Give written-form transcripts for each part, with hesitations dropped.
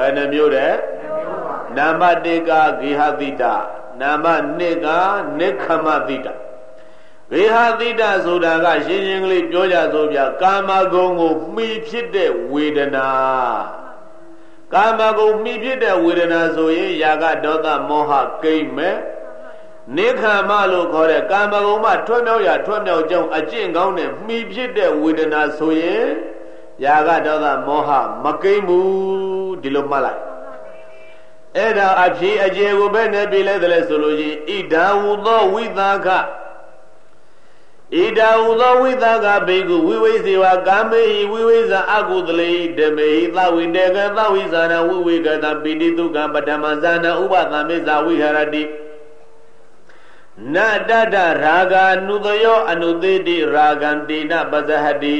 ယ်နှမျိုးတဲ့နံပါတ်1ကဂေဟတိတနံပါတ်2ကနိခမတိတဂေဟတိတဆိုတာကရှင်းရှင်းကလေးပြောကြဆိုပြကာမဂုဏ်ကိုမှီဖြစ်တဲ့ဝေဒနာကာမဂုဏ်မှီဖြစ်တဲ့ဝေဒနာဆိုရင်ຢာကဒေါသမောဟကိမ့်မဲ့နိခမလို့ခေါ်တဲ့ကာမဂုဏ်မှထွတ်မြောက်ရာထွတ်မြောက်ကြောင်းအကျင့်ကောင်းနဲ့မှီဖြစ်တဲ့ဝေဒနာဆိုရင်ຢာကဒေါသမောဟမကိမ့်ဘူးဒီလိုမှတ်လိုက်အဲ့ဒါအဖြစ်အကျေကိုပဲနဲ့ပြည်လိုက်တယ်ဆိုလို့ရှိရင်ဣဒာဝုသောဝိသကဣဒာဝုသောဝိသကဘေကုဝိဝိဇေဝကာမေဟိဝိဝိဇာအကုသလေဓမေဟိသဝိတေကသဝိဇာနဝိဝေကသပိတိတုကပတ္တမဇာနဥပသမေဇာဝိဟရတိနတတရာဂာနုတယောအနုသေတိရာဂံတိနပဇဟတိ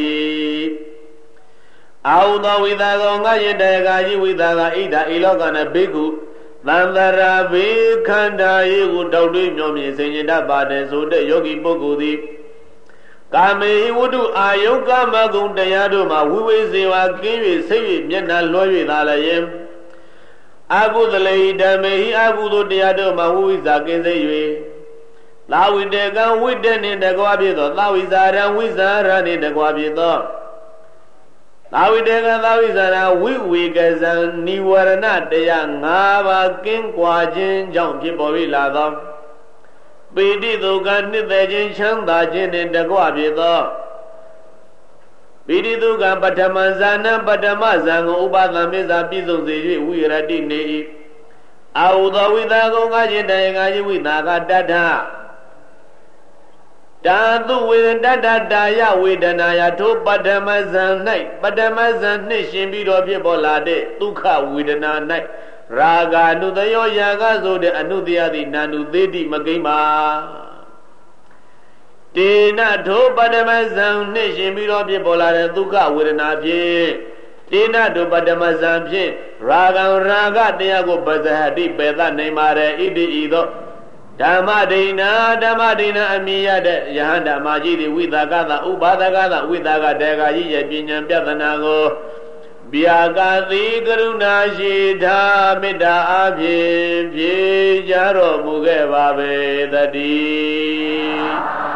အာဟုသောဝိသကောငါယတကာကြီးဝိသကဣဒာဤလောကနဘေကုသန္တရာဘေခန္ဓာယေကိုတောက်တွေးမြောမြင်စေခြင်းတတ်ပါတယ်ဆိုတဲ့ယောဂီပုဂ္ဂိုလ်သည်ကာမေဟိဝတ္ထုအာယုကာမဂုဏ်တရားတို့မှာဝိဝိဇေဝကင်း၍စိတ်၍မျက်နှာလွှဲ၍သာလည်းအကုသလေဓမ္မေဟိအကုသိုလ်တရားတို့မှာဝိဝိဇာကင်းစေ၍သာဝိတေကံဝိတ္တနှင့်တကွာဖြစ်သောသာဝိဇာရံဝိဇာရနှင့်တကွာဖြစ်သောသာဝိတေကံသာဝိဇာရဝိဝေကဇံနိဝရဏတရား၅ပါးကင်းကွာခြင်းကြောင့်ဖြစ်ပေါ်၍လာသောပိဋိဒုက္ခနှစ်သက်ခြင်းချမ်းသာခြင်းနှင့်တကွဖြစ်သောပိဋိဒုက္ခပထမဇာနံပထမဇံကိုဥပသမေဇာပြည့်စုံစေ၍ဝိရတိနေ၏အာဟုသောဝိသကုံငါခြင်းတယငါခြင်းဝိသကတတ္ထတာသုဝေဒတ္တတာယဝေဒနာယထိုပထမဇံ၌ပထမဇံနှင့်ရှင်ပြီးတော့ဖြစ်ပေါ်လာတဲ့ဒုက္ခဝေဒနာ၌ရာဂာနုတယောယာကဆိုတဲ့အနုတယတိနာနုသေတိမကိမ့်ပါတေနထိုပထမဇံနှင့်ရှင်ပြီးတော့ဖြစ်ပေါ်လာတဲ့ဒုက္ခဝေဒနာဖြင့်တေနထိုပထမဇံဖြင့်ရာဂံရာဂတရားကိုပဇဟတိပေသနိုင်ပါれဣတိဤသောဓမ္မဒိဏအမြင်ရတဲ့ယဟန္တာမကြီးသည်ဝိသကသဥပါဒကသဝိသကတေကကြီးရဲ့ပညာပြဿနာကိုဗျာကာတိကရုဏာရှိတာမေတ္တာအဖြင့်ဖြေကြတော်မူခဲ့ပါပေသတည်း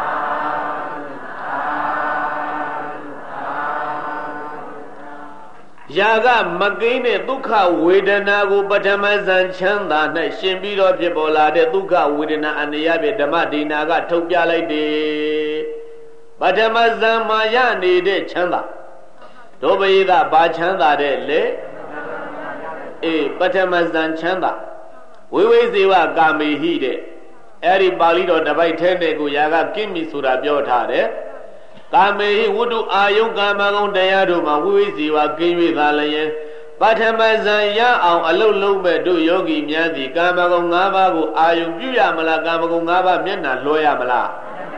ယာကမကိန်းတဲ့ဒုက္ခဝေဒနာကိုပထမဇန်ချမ်းသာ၌ရှင်ပြီးတော့ဖြစ်ပေါ်လာတဲ့ဒုက္ခဝေဒနာအနေရဖြင့်ဓမ္မဒိနာကထုတ်ပြလိုက်တယ်ပထမဇန်မှာရနေတဲ့ချမ်းသာဒုပယိသဘာချမ်းသာတဲ့လေပထမဇန်ချမ်းသာဝိဝိဇေဝကာမေဟိတဲ့အဲ့ဒီပါဠိတော်တစ်ပိုက်ထဲနဲ့ကိုယာကကိမိဆိုတာပြောထားတယ်ကာမေဟိဝတ္ထုအာယုကာမဂုဏ်တရားတို့မှာဝိဝိဇေဝကင်း၍သာလျင်ပထမဇန်ရအောင်အလုတ်လုံးမဲ့တို့ယောဂီများသည်ကာမဂုဏ်၅ပါးကိုအာယုပြုရမလားကာမဂုဏ်၅ပါးမျက်နှာလွှဲရမလား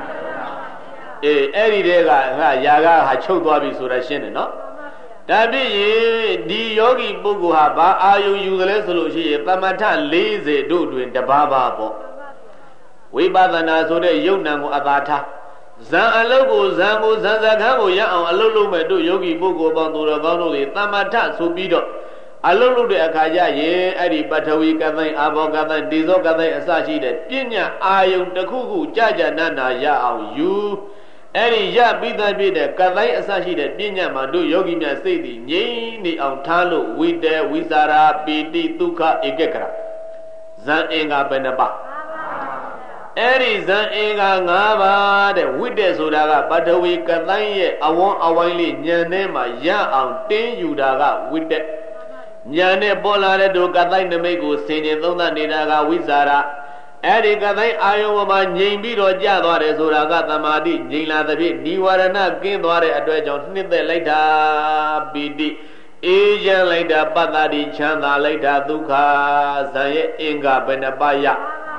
အဲ့ဒီတဲကယာကဟာချုပ်သွားပြီဆိုတာရှင်းတယ်နော်ဒါဖြစ်ရင်ဒီယောဂီပုဂ္ဂိုလ်ဟာဘာအာယုယူကလေးဆိုလို့ရှိရင်သမထ40တို့တွင်တပါးပါပေါ့ဝိပဿနာဆိုတဲ့ယုတ်နံကိုအသာထားဇံအလုတ်ကိုဇံစခန်းကိုရအောင်အလုတ်လုံးမဲ့တို့ယောဂီပုဂ္ဂိုလ်ပေါင်းသူတော်ကောင်းတို့တွေသမထဆိုပြီးတော့အလုတ်လုပ်တဲ့အခါကျရင်အဲ့ဒီပထဝီကသိုင်းအာဘောကသိုင်းဒေဇောကသိုင်းအစရှိတဲ့ပညာအာယုံတစ်ခုခုကြာနာရအောင်ယူအဲ့ဒီရပြီးသားဖြစ်တဲ့ကသိုင်းအစရှိတဲ့ပညာမှာတို့ယောဂီများစိတ်တည်ငြိမ်နေအောင်ထားလို့ဝိတေဝိသရာပီတိဒုက္ခဧကကရဇံအင်္ဂါဘယ်နှပါအဲ့ဒီဇံအင်္ဂါ၅ပါးတဲ့ဝိတ္တဆိုတာကပထဝီကသိုင်းရဲ့အဝန်းအဝိုင်းလေးညံထဲမှာရအောင်တင်းယူတာကဝိတ္တညံနဲ့ပေါ်လာတဲ့တို့ကသိုင်းနမိတ်ကိုဆင်ခြင်သုံးသပ်နေတာကဝိဇာရအဲ့ဒီကသိုင်းအာယုံပေါ်မှာငြိမ်ပြီးတော့ကြာသွားတယ်ဆိုတာကသမာဓိငြိမ်လာသဖြင့်နိဝရဏကင်းသွားတဲ့အတွက်ကြောင့်နှစ်သက်လိုက်တာပီတိအေးချမ်းလိုက်တာပတ္တတိချမ်းသာလိုက်တာဒုက္ခဇံရဲ့အင်္ဂါဘယ်နှပါးရ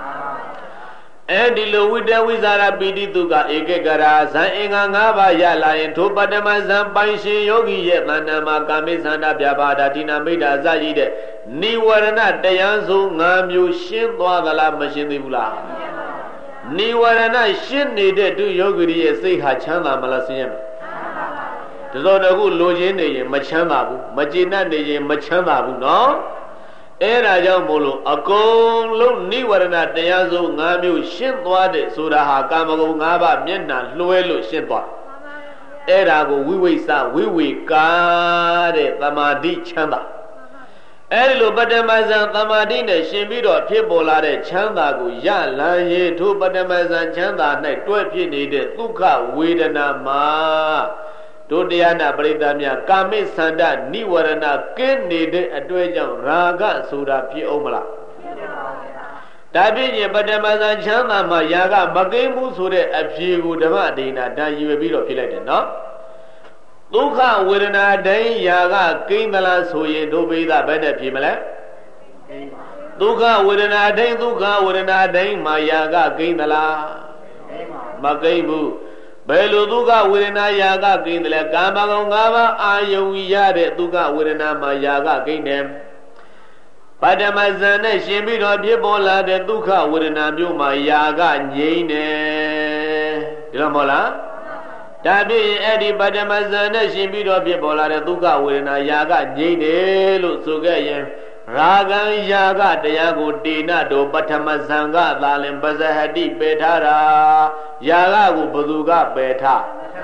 အဲဒီလိုဝိတ္တဝိဇာရပီတိဒုက္ခဧကကရာဇံအင်္ဂါ၅ပါးရလာရင်ထိုပတ္တမဇံပိုင်ရှင်ယောဂီရဲ့တဏ္ဍာမှာကာမိသန္တာပြပါဒာတိနာမိတ်တာအစရှိတဲ့နိဝရဏတရားစု၅မျိုးရှင်းသွားသလားမရှင်းသေးဘူးလားနိဝရဏရှင်းနေတဲ့သူယောဂီရဲ့စိတ်ဟာချမ်းသာမလားဆင်းရဲမလားတစောတခုလိုချင်နေရင်မချမ်းသာဘူးမကျေနပ်နေရင်မချမ်းသာဘူးနော်အဲ့ဒါကြောင့်မို့လို့အကုန်လုံးနိဝရဏတရားစု၅မျိုးရှင်းသွားတဲ့ဆိုတာဟာကာမဂုဏ်၅ပါးမျက်နှာလွှဲလို့ရှင်းသွားအဲ့ဒါကိုဝိဝိသဝိဝေကာတဲ့သမာဓိချမ်းသာအဲ့ဒီလိုပထမဇန်သမာဓိနဲ့ရှင်ပြီးတော့ဖြစ်ပေါ်လာတဲ့ချမ်းသာကိုရလန်းရင်ထိုပထမဇန်ချမ်းသာ၌တွဲဖြစ်နေတဲ့ဒုက္ခဝေဒနာမှာဒုတရားနာပရိသတ်များကာမိသန္တနိဝရဏကင်းနေတဲ့အတွေ့အကြောင်းရာဂဆိုတာဖြစ်အောင်မလားဒါဖြစ်ရင်ပထမဇန်ချမ်းသာမှာရာဂမကင်းဘူးဆိုတဲ့အဖြေကိုဓမ္မဒိဏဒါရည်ရွယ်ပြီးတော့ဖြစ်လိုက်တယ်နော်ဒုက္ခဝေဒနာတိုင်းရာဂကိန်းသလားဆိုရင်ဒုပိသဘယ်နဲ့ဖြစ်မလဲဒုက္ခဝေဒနာတိုင်းဒုက္ခဝေဒနာတိုင်းမှာရာဂကိန်းသလားမကိန်းဘူးဘယ်လိုဒုက္ခဝေဒနာရာဂကိန်းတယ်လဲကာမဂုဏ်၅ပါးအာယုံရတဲ့ဒုက္ခဝေဒနာမှာရာဂကိန်းတယ်ပထမဇန်နဲ့ရှင်ပြီးတော့ဖြစ်ပေါ်လာတဲ့ဒုက္ခဝေဒနာမျိုးမှာရာဂငြိမ့်တယ်ဒီလိုမဟုတ်လားဒါဖြစ်ရင်အဲ့ဒီပထမဇန်နဲ့ရှင်ပြီးတော့ဖြစ်ပေါ်လာတဲ့ဒုက္ခဝေဒနာရာဂငြိမ့်တယ်လို့ဆိုခဲ့ရင်ရာဂံရာဂတရားကိုတေနတို့ပထမဇန်ကသာလင်ပဇဟတိပယ်ထားတာရာဂကိုဘသူကပယ်ထား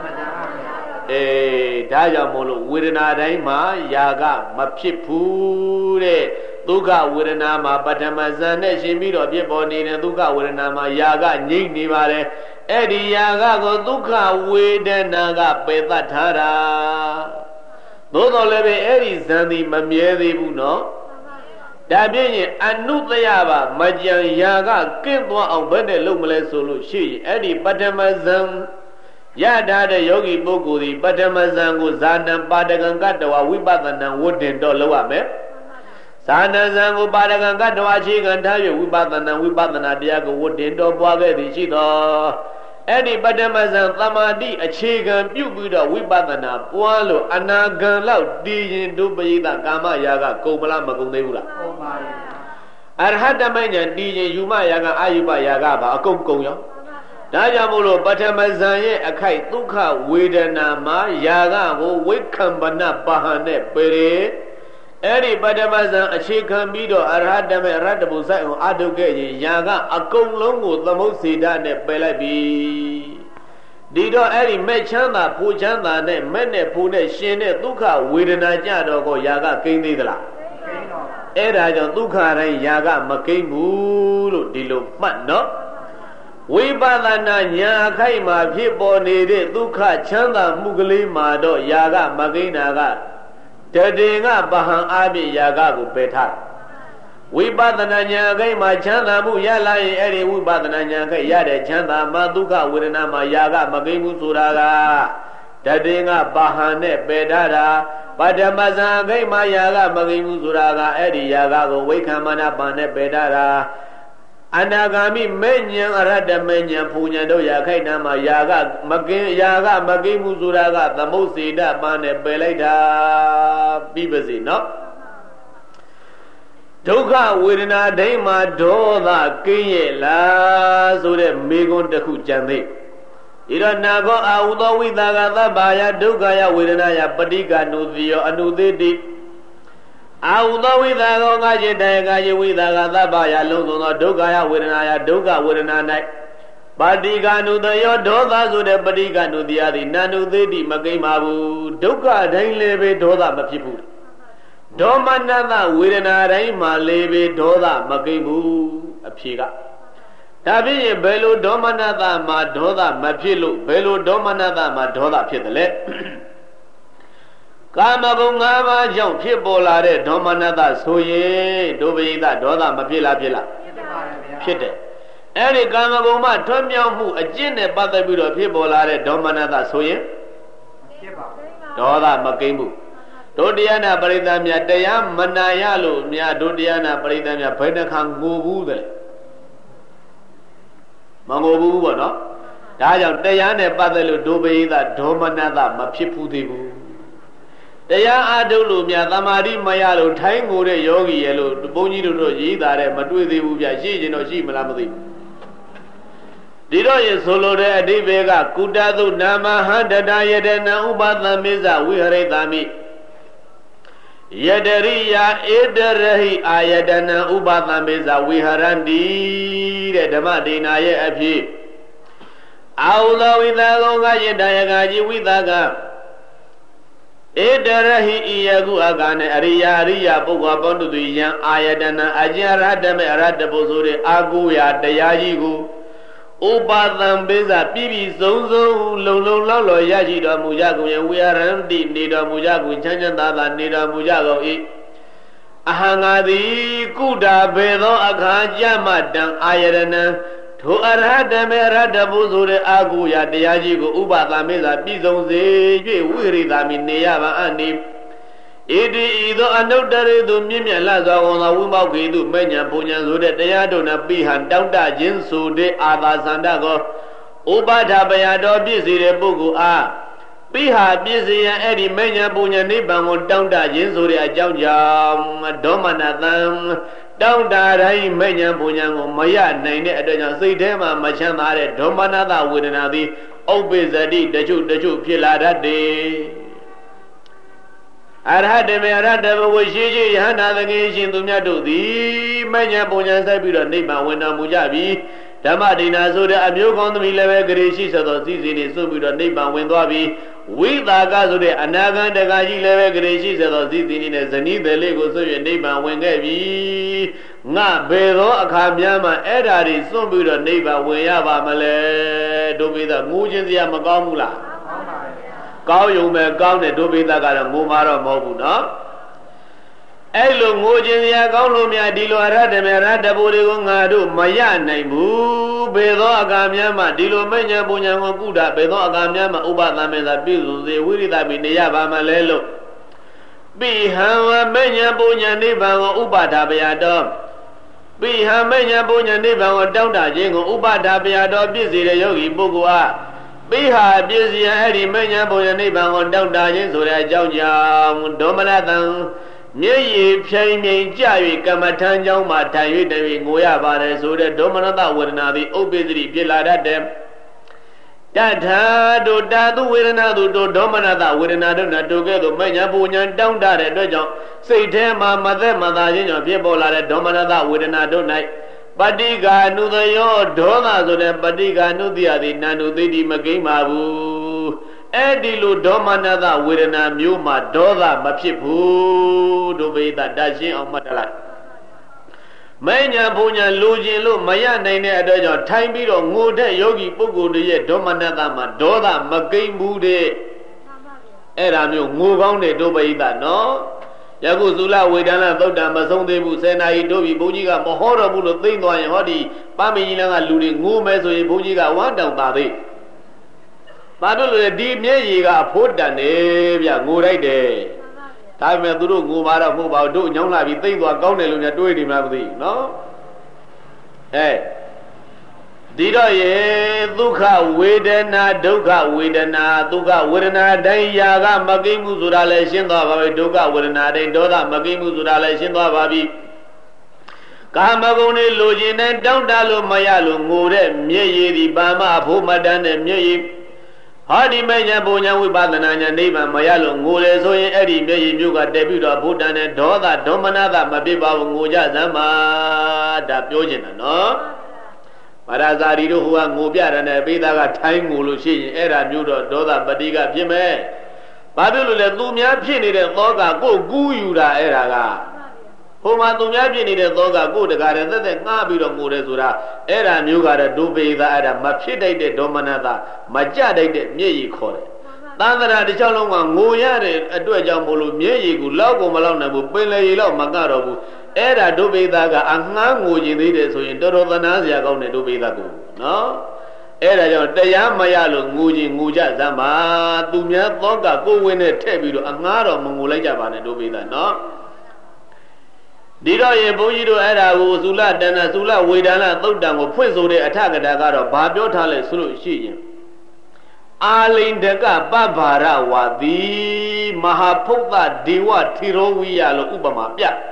ဒါကြောင့်မို့လို့ဝေဒနာတိုင်းမှာရာဂမဖြစ်ဘူးတဲ့ဒုက္ခဝေဒနာမှာပထမဇန်နဲ့ရှင်ပြီးတော့ဖြစ်ပေါ်နေတဲ့ဒုက္ခဝေဒနာမှာရာဂငြိမ့်နေပါတယ်အဲ့ဒီရာဂကိုဒုက္ခဝေဒနာကပယ်သတ်ထားတာသို့တော်လည်းပဲအဲ့ဒီဇန်ဒီမမြဲသေးဘူးနော်ဒါဖြစ်ရင်အနုတယပါမကြံရာဂကင်းသွားအောင်ဘယ်နဲ့လုပ်မလဲဆိုလို့ရှိရင်အဲ့ဒီပထမဇန်ရထားတဲ့ယောဂီပုဂ္ဂိုလ်ဒီပထမဇန်ကိုဇာနံပါဒကံကတဝဝိပဿနာဝတ္တင်တော့လုပ်ရမယ်ဇာနံဇန်ကိုပါဒကံကတဝအခြေခံထား၍ဝိပဿနာတရားကိုဝတ္တင်တော့ပွားခဲ့သည်ရှိသောအဲ့ဒီပထမဇန်သမာဓိအခြေခံပြုပြီးတော့ဝိပဿနာပွားလို့အနာဂံလောက်တည်ရင်ဒုပရိသကာမရာဂကုန်မလားမကုန်သေးဘူးလားကုန်ပါပြီအရဟတမဉ္ဇဉ်တည်ရင်ယူမရာဂအာယုပရာဂပါအကုန်ကုန်ရောဒါကြောင့်မို့လို့ပထမဇန်ရဲ့အခိုက်ဒုက္ခဝေဒနာမှာရာဂကိုဝိခံပနပါဟနဲ့ပယ်ရအဲ့ဒီပထမဇန်အခြေခံပြီးတော့အရဟတမေရတ္တဘုဆိုင်အောင်အထုတ်ခဲ့ရင်ရာဂအကုန်လုံးကိုသမုတ်စေတနဲ့ပယ်လိုက်ပြီဒီတော့အဲ့ဒီမဲ့ချမ်းသာပူချမ်းသာနဲ့မဲ့နဲ့ပူနဲ့ရှင်တဲ့ဒုက္ခဝေဒနာကြတော့ကိုရာဂကိန်းသေးသလားကိန်းတော့အဲ့ဒါကြောင့်ဒုက္ခတိုင်းရာဂမကိန်းဘူးလို့ဒီလိုမှတ်နော်ဝိပဿနာညာအခိုက်မှာဖြစ်ပေါ်နေတဲ့ဒုက္ခချမ်းသာမှုကလေးမှာတော့ရာဂမကိန်းတာကတတေငါပဟံအာပိယာဂကိုပယ်ထားဝိပဿနာဉာဏ်အခိုက်မှာချမ်းသာမှုရလာရင်အဲ့ဒီဝိပဿနာဉာဏ်အခိုက်ရတဲ့ချမ်းသာမှာဒုက္ခဝေဒနာမှာယာဂမကိန်းဘူးဆိုတာကတတေငါပဟံနဲ့ပယ်ထားတာပထမဇန်အခိုက်မှာယာဂမကိန်းဘူးဆိုတာကအဲ့ဒီယာဂကိုဝိခံမနာပန်နဲ့ပယ်ထားတာအနာဂါမိမေညာအရတ္တမေညာပူညာတို့ရာခိုက်နာမှာယာဂမကိန်းမှုဆိုတာကသမုတ်စေတပန်းနဲ့ပယ်လိုက်တာပြီးပါစေနော်ဒုက္ခဝေဒနာဒိဋ္ဌမှာဒေါသကင်းရဲ့လားဆိုတဲ့မေခွန်းတစ်ခုကြံသေးဒီတော့နာကောအာဟုသောဝိသကသဗ္ဗာယဒုက္ခယဝေဒနာယပဋိက္ခဏုတိယောအနုသေတိအာဟုသောဝိသကောငါจิตတယကာယဝိသကသဗ္ဗယလုံးစုံသောဒုက္ခယဝေဒနာယဒုက္ခဝေဒနာ၌ပဋိက္ခဏုတယောဒေါသဆိုတဲ့ပဋိက္ခဏုတရားသည်နန္ဒုသေတိမကိမ့်ပါဘူးဒုက္ခတိုင်းလည်းပဲဒေါသမဖြစ်ဘူးဒေါမနတဝေဒနာတိုင်းမှာလည်းပဲဒေါသမကိမ့်ဘူးအဖြေကဒါဖြစ်ရင်ဘယ်လိုဒေါမနတမှာဒေါသမဖြစ်လို့ဘယ်လိုဒေါမနတမှာဒေါသဖြစ်တယ်လဲကာမဂုဏ်၅ပါးကြောင့်ဖြစ်ပေါ်လာတဲ့ဒေါမနတဆိုရင်ဒုပရိသဒေါသမဖြစ်လားဖြစ်လားဖြစ်တယ်အဲ့ဒီကာမဂုဏ်မှထွန်းမြောက်မှုအကျင့်နဲ့ပတ်သက်ပြီးတော့ဖြစ်ပေါ်လာတဲ့ဒေါမနတဆိုရင်ဖြစ်ပါဒေါသမကိမ့်ဘူးဒုတိယနာပရိသတ်များတရားမနာရလို့များဒုတိယနာပရိသတ်များဘယ်နှခါငိုဘူးတယ်မငိုဘူးပေါ့နော်ဒါကြောင့်တရားနဲ့ပတ်သက်လို့ဒုပရိသဒေါမနတမဖြစ်ဘူးသေးဘူးတရားအားထုတ်လို့များသမာဓိမရလို့ထိုင်းငိုတဲ့ယောဂီရဲ့လို့ဘုန်းကြီးတို့ရေးတာတဲ့မတွေ့သေးဘူးဗျရှိရင်တော့ရှိမလားမသိဘူးဒီတော့ရေဆိုလိုတဲ့အဓိပ္ပာယ်ကကုတသုနာမဟန္တတယတနဥပသမေဇဝိဟရိတမိ Yadariya Edarahi Ayadana Ubatameza Viharandi Dhamadina Api Aula Vidagonga Yedayagaji Vidaga Edarahi Iagu Agane Aria Ria Boga Bondu Yan Ayadana Ajaradame Aradabozore Aguya Dayajigu Ubatam Beza Bibi Zonzo Lolo Lolo Yajida Mujago Yarandi Nida Mujago Chanjanda Nida Mujago Ahangadi Kuda Bedo Akaja Madam Ayadana To Aradame Radabuzure Aguya Dayajigo Ubatam Beza Bizonze Wiridami Neava Andi Idi ido anodare do mimya laza ona wuma kwidu menya punya zode tayado na pihan dauda jinsu de avasanda go ubada bayado bisire bugu a piha bisiya edi menya punya niban go dauda jinsu de ajaujam domanathan dauda rai menya punya go maya nain de atwa jaw siat the ma ma chan tha de domanatha wedana thi ubbezati tachu phit la datte Arhadame Aradama was Shiji Hana the Gation to Nyadudi, Manya Bonya Sabira, Niba, Wena Mujabi, Damadina Soda, Amugon, the Mileva Gracie, so the season is Subida, Niba, Wendabi, with the Gazude, Anaga, the Gaji Leva Gracie, so the season is the need the Lego, so your Niba, Wengavi, Na Bedo, Akamiama, Edari, Subida, Niba, Weyava Male, do be the Mujinzia Magamula. Cao dùng mẹ cao này tôi biết ta cả là mua mà rồi mua bún đó. Ai luôn mua chuyện gì cao luôn mẹ đi lo ra để mẹ ra để bố đi con ngà đủ mày ăn này bố bây giờ agam nhà mà đi lo mấy nhà bố nhà con cụ đã bây giờ agam nhà mà ubat ta mẹ ta biết rồi gì vui đi ta bị này ba mà lấy lo. Bị hàng mấy nhà bố nhà đi vào ubat ta bây giờ đó. Bị hàng mấy nhà bố nhà đi vào trong đại diện của ubat ta bây giờ đó biết gì để yogi bố của Biha busy Eddie Mania Boyani Bang down dying so that Jow Domanathan Nye Pay me Javi Kamatan Jow Matayu Devi Goya Bade so that Domanata would not be obesity Pilla at them. That do Dadu with another Domanata with another together Mania Boyan down that at Dojo. Say them, mother, people at Domanata with another night. Badiga nu the yo dona so the badiga nu the adi nanu the Magimabu Edilu Domanada Wirana Muma Doda Mapipu do be that dashing of Matala Manya Punya Luji Lu Maya Nane Adojo Time Biro Mude Yogi Pugu de Domanada Madoda Magimu de Eramu Mugon de Dobaida no Yakuzula Wedana Doda Mazonde Busena Dobi Bujiga Mohora Bulu Tino and Hodi Pamina Ludi Mumes or Bujiga one down Babi Badulu deep Yaga put the name Yamurai de Time Duru Gumara Muba do Yona be think or Gonel do it in Mabdi, no? Eh Dida ye Duka Wedena Duka Wedena Duka Wedena Dayaga Magimu Zurale Shinda Duka Wedena Doda Magimu Zurale Shinda Babi Kamagone Lojin down Dalo Mayalu Mure Mye Bama Pumadan and Mye Hardy Maya Bonya with Badananya Neva Mayalu Mure so Eddie Mye Muga debut of Budan and Doda Domanada Mabiba Muja Zama da Piojina, no? Marazari who are Mubia and a Bida time Mulushi, Era Mudo, Doda Badiga Pime. Babilu Lumia Pini and Loga go Guyura Eraga. Homa Lumia Pini and Loga go the garden, then Nabido Murezura, Era Muga, Dube, the Adam, Mapide de Domanada, Majade de Mie Kore. Tandra the Chalonga, Moya, a Duajambulu, Mie, Lago Malona, Pele, Magaro. Era Dubi Daga, Angangu Jini, so in Dorovanasia Gone Dubi Dagu, no? Era Dayamayalu, Muji, Muja, Zama, Dumia, Toga, go win a Tebido, Angaro, Mongulaja, and Dubi, no? Did I Bojido Era, Zula, Dana Zula, Widana, Thodan, or Prince de attack at Agaro, Babio Tale, Sulu, Shi. Alin Dega, Babara, Wadi, Mahapota, Diwa, Tirowiya, Ubama, yeah.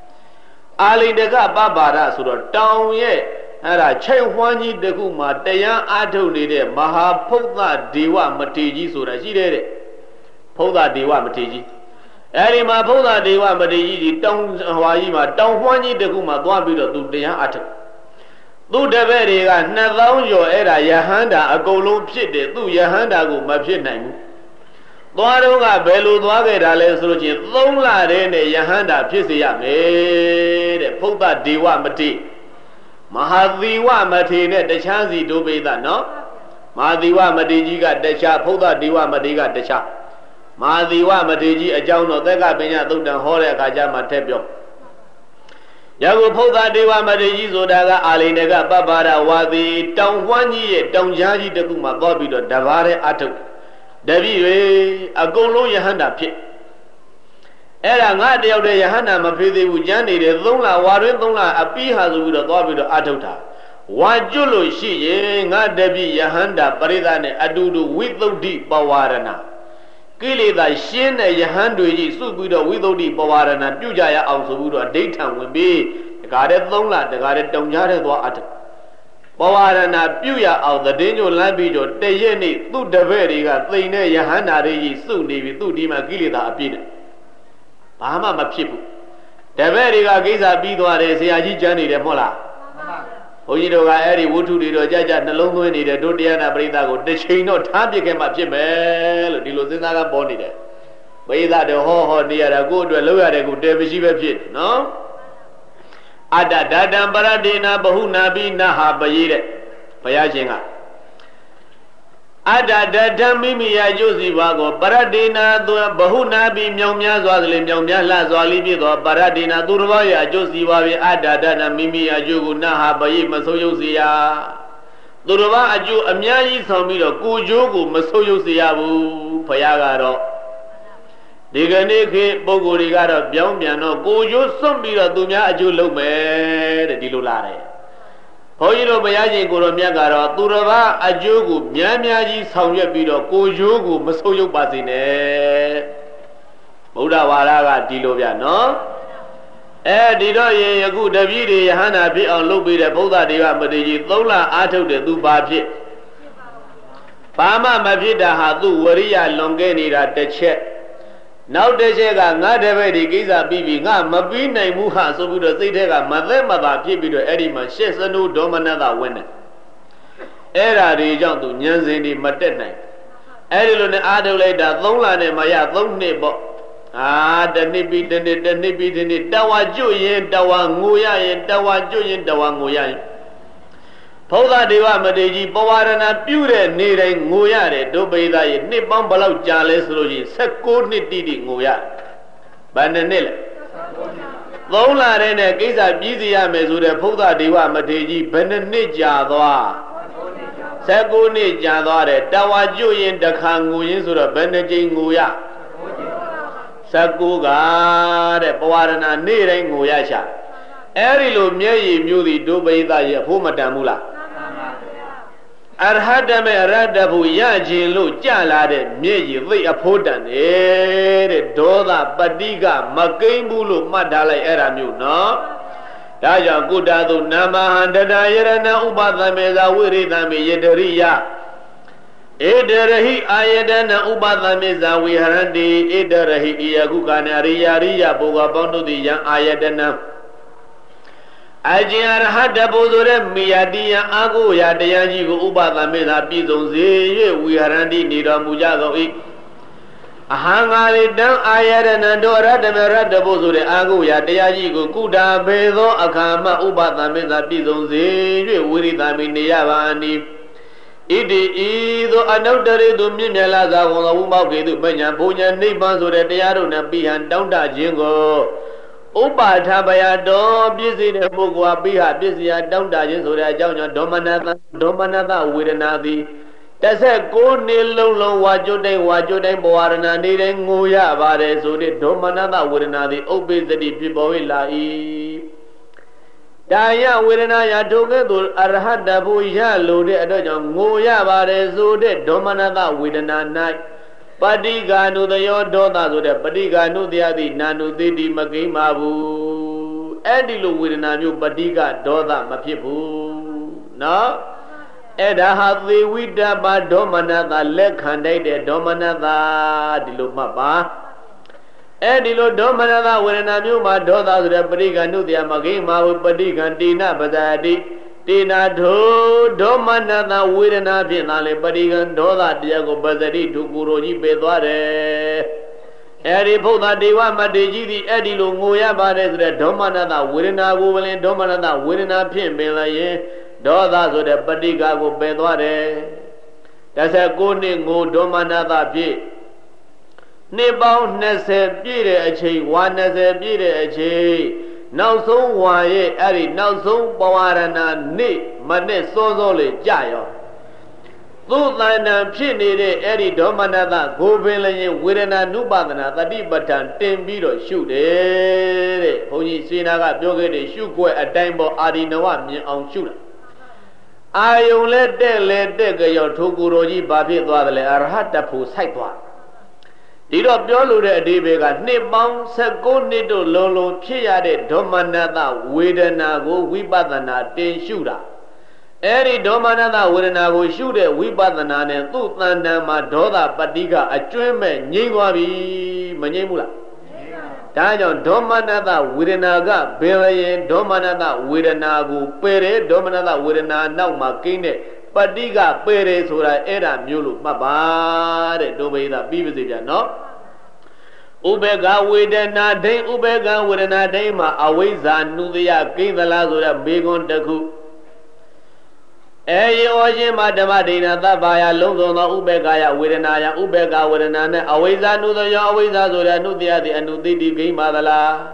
Ali Dega Babara Sura down ye, and I chain one ye de Guma, Dayan Atoni de Maha Pota Diwa Matiji Sura, she did it. Pota Diwa Matiji. အဲဒီမှာဘုရားဒေဝမထေရကြီးတောင်းဟွာကြီးမှာတောင်းဝှမ်းကြီးတခုမှသွားပြီးတော့သူတရားအထုတ်သူတပည့်တွေက2000ကျော်အဲ့ဒါယဟန္တာအကုန်လုံးဖြစ်တယ်သူယဟန္တာကိုမဖြစ်နိုင်ဘူးသွားတော့ကဘယ်လိုသွားခဲ့တာလဲဆိုလို့ချင်း3လတည်းနဲ့ယဟန္တာဖြစ်စေရမယ်တဲ့ဘုရားဒေဝမထေရမဟာသီဝမထေရနဲ့တခြားစီဒုပိသနော်မဟာသီဝမထေရကြီးကတခြားဘုရားဒေဝမထေရကတခြားမဟာသီဝမထေရကြီးအကြောင်းတော့သက်ကပညာသုတ်တံဟောတဲ့အခါကျမှထည့်ပြောယခုဘုရားဒေဝမထေရကြီးဆိုတာကအာလိန်ကပပ္ပါဒဝါသီတောင်ဝှမ်းကြီးရဲ့တောင်ကြားကြီးတစ်ခုမှသွားပြီးတော့တပါးတဲ့အထုတ်တပည့်တွေအကုန်လုံးယဟန္တာဖြစ်အဲ့ဒါငါတယောက်တည်းယဟန္တာမဖြစ်သေးဘူးကျန်နေတယ်3လဝါတွင်3လအပြီးဟာဆိုပြီးတော့သွားပြီးတော့အထုတ်တာဝါကျွတ်လို့ရှိရင်ငါတပည့်ယဟန္တာပရိသတ်နဲ့အတူတူဝိသုဒ္ဓိပဝါရဏကိလေသာရှင်းတဲ့ယဟန်တွေကြီးစုပြီးတော့ဝိသုဒ္ဓိပဝါရဏပြုကြရအောင်ဆိုပြီးတော့အဋိဋ္ဌံဝင်ပြီးတကားတဲ့3လတကားတဲ့တုံကြားတဲ့သွားအထုတ်ပဝါရဏပြုရအောင်သတင်းကြိုလမ်းပြီးတော့တရက်နေ့သူ့တပည့်တွေကသိမ့်တဲ့ယဟန္တာတွေကြီးစုနေပြီသူ့ဒီမှာကိလေသာအပြည့်နဲ့ဘာမှမဖြစ်ဘူးတပည့်တွေကကိစ္စပြီးသွားတယ်ဆရာကြီးကျမ်းနေတယ်မဟုတ်လားဘုန်းကြီးတို့ကအဲ့ဒီဝုထုတွေတော့ကြကြနှလုံးသွင်းနေတဲ့တို့တရားနာပရိသတ်ကိုတစ်ချိန်တော့ထားပြခဲ့မှဖြစ်မယ်လို့ဒီလိုစဉ်းစားကပေါ်နေတယ်ပရိသတ်တွေဟောနေရတာကိုယ့်အတွက်လောက်ရတဲ့ကိုတဲမရှိပဲဖြစ်နော်အတ္တဓာတံပရဒေနာဘဟုနာပိနဟာပယေတဲ့ဘုရားရှင်ကအတ္တဓာတံမိမိယာကျိုးစီပါကိုပရဒေနာသူဘဟုနာပိမြောင်များစွာလေမြောင်များလှစွာလေးဖြစ်သောပရဒေနာသူတစ်ပါးရဲ့အကျိုးစီပါပြီအတ္တဓာတံမိမိယာကျိုးကိုနဟာပယေမဆုံးယုတ်စေရသူတစ်ပါးအကျိုးအများကြီးဆောင်ပြီးတော့ကိုကျိုးကိုမဆုံးယုတ်စေရဘူးဘုရားကတော့ဒီကနေ့ခေတ်ပုဂ္ဂိုလ်တွေကတော့ပြောင်းပြန်တော့ကိုကျိုးစွန့်ပြီးတော့သူများအကျိုးလုပ်မယ်တဲ့ဒီလိုလာတယ်ဘုန်းကြီးတို့ဘုရားရှင်ကိုတော်မြတ်ကတော့သူတစ်ပါးအကျိုးကိုများများကြီးဆောင်ရွက်ပြီးတော့ကိုကျိုးကိုမဆုံးယုတ်ပါစေနဲ့ဗုဒ္ဓဝါဒကဒီလိုဗျနော်ဒီတော့ရေယခုတပည့်တွေယဟန္တာဖြစ်အောင်လုပ်ပြီးတဲ့ဘုရားဒေဝမထေရကြီး3လအားထုတ်တယ်သူဘာဖြစ်ဘာမှမဖြစ်တာဟာသူဝရိယလွန်ခဲ့နေတာတစ်ချက်နောက်တစ်ချက်ကငါတပည့်ဒီကိစ္စပြီးပြီငါမပြီးနိုင်ဘူးဟာဆိုပြီးတော့စိတ်ထဲကမသက်မသာဖြစ်ပြီးတော့အဲ့ဒီမှာရှေ့စနုဒေါမနတဝင်တယ်အဲ့ဓာတွေကြောင့်သူဉာဏ်စဉ်တွေမတက်နိုင်အဲ့ဒီလိုနဲ့အားထုတ်လိုက်တာ3လနဲ့မရ3နှစ်ပေါ့တနှစ်ပြီးတနှစ်တနှစ်ပြီးတနှစ်တဝါကျွတ်ရင်တဝါငိုရရင်တဝါကျွတ်ရင်တဝါငိုရရင်ဘုရားဒေဝမထေရကြီးပဝါရဏပြုတဲ့နေတိုင်းငိုရတယ်ဒုပိသရဲ့နှစ်ပေါင်းဘယ်လောက်ကြာလဲဆိုလို့ရှိရင်16နှစ်တိငိုရဘယ်နှစ်လဲ3လတဲ့နဲ့ကိစ္စပြီးစီရမယ်ဆိုတဲ့ဘုရားဒေဝမထေရကြီးဘယ်နှစ်ကြာသွား16နှစ်ကြာသွားတယ်တဝါကျွတ်ရင်တစ်ခါငိုရင်ဆိုတော့ဘယ်နှစ်ကြိမ်ငိုရ19ကတဲ့ပဝါရဏနေ့တိုင်းငိုရချအဲ့ဒီလိုမျက်ရည်မျိုးသည်ဒုပိသရဲ့အဖို့မတန်ဘူးလားအရဟတမေရတ္တဘုရခြင်းလို့ကြလာတဲ့မျက်ရည်သိအဖို့တန်တယ်တဲ့ဒေါသပတိကမကိမ့်ဘူးလို့မှတ်ထားလိုက်အဲ့ဒါမျိုးနော်ဒါကြောင့်ကုတ္တသုနာမဟန္တတယရဏဥပသမေဇဝိရိသမေယတရိယဧတရဟိအာယတနာဥပသမေဇဝိဟရန္တိဧတရဟိဤယခုကနာရိယာရိယပုဂ္ဂပေါင်းတို့သည်ယံအာယတနာအကျဉ်ရဟတဘုဆိုတဲ့မိယာတိယအာကိုရာတရားကြီးကိုဥပသမေသာပြည့်စုံစေ၍ဝိဟရန္တိနေတော်မူကြကုန်၏အဟံငါရိတံအာယရဏတောရတမေရတဘုဆိုတဲ့အာကိုရာတရားကြီးကိုကုတာဘေသောအခါမှဥပသမေသာပြည့်စုံစေ၍ဝိရိသမိနေရပါနိဣတိဤသို့အနုတ္တရေသူမြင့်မြတ်လာသာဝံဝုမောက်ကေသူပညာဘုံညာနိဗ္ဗာန်ဆိုတဲ့တရားတို့နဲ့ပြီးဟန်တောင်းတခြင်းကိုဥပါထဘယတော်ပြည့်စုံတဲ့ပုဂ္ဂိုလ်ဟာပြီးဟာပြည့်စရာတောင်းတခြင်းဆိုတဲ့အကြောင်းကြောင့်ဒေါမနတဝေဒနာသည်16နှစ်လုံးဝါကျွတ်တိုင်းဘဝရဏနေတိုင်းငိုရပါတယ်ဆိုတဲ့ဒေါမနတဝေဒနာသည်ဥပ္ပိသတိဖြစ်ပေါ်လာ၏ဒါယဝေဒနာယထိုကဲ့သို့အရဟတဘုရလို့တဲ့အတွက်ကြောင့်ငိုရပါတယ်ဆိုတဲ့ဒေါမနတဝေဒနာ၌ပဋိက္ခဏုတယောဒေါသဆိုတဲ့ပဋိက္ခဏုတရားသည်နာနုသိတိမကိမ့်ပါဘူးအဲ့ဒီလိုဝေဒနာမျိုးပဋိက္ခဒေါသမဖြစ်ဘူးနော်အဲ့ဒါဟာသေဝိတ္တပါဒေါမနတလက်ခံတိုက်တဲ့ဒေါမနတဒီလိုမှတ်ပါ Edi lo domanada wena nyuma doda sura padiga nudya magi mawu padiga tina badadi tina domanada wena pinale padiga doda diago badadi dukuroji bedware Edi Buddha Deva Madiji Edi lo ngoya bade sura domanada wena go belen domanada wena pin belaye doda sura padiga go bedware Dasa kuni ngo domanada pi Nibao nese pire achi wa nese pire achi Nausung waye eri nausung pawarana ni mane sozo le jayo Thudana pinire eri domanada gobelaye wirana nubadana tadi batan tembiro shude Honji sinaga byoge de shukwe ataimbo adinawa mien ong shuda Ayung le de gayo thukuroji bapi dwadale arhata phu saitwa Diro pyolu de adibega nipang sakko nito lolo phit ya de domanada wedana ko vipadana tin shuda Eri domanada wedana ko shude vipadana ne tu tandan ma doda patika achwin me ngyin twa bi ma ngyin mu la Da jawn domanada wedana ka belayin domanada wedana ko pere domanada wedana naw ma kin de Patika pere sura era myulu maba de dobeda bibisi pya no Ubega wedana dai ubega wedana dai ma awaiza nudya kindala sura begon takhu Oyin ma dhamma dina tabaya long though ubega ya wedana ya ubega wedana ne awaiza nudya awaiza sura nudya di anuditi gimadala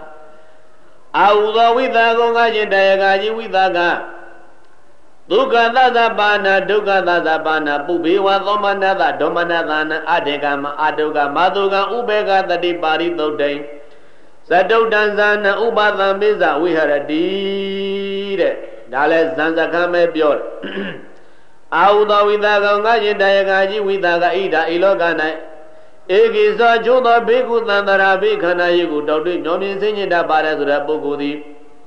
Auda witha gonga jindaya ji witha ga Dukkha Thasabana Dukkha Thasabana Pubewa Thomanada Domanadana Adegama Aduga Maduga Ubega Tati Pari Thotai Sadaudanzana Ubadhamisa Viharati Dale Zanzakame Pyor Auda Vithaga Ngajindayagaji Vithaga Ida Ilogana Egisa Judha Bhikkhu Thandara Bhikkhana Yiku Tauti Nyomin Sinyita Parasura Bukudi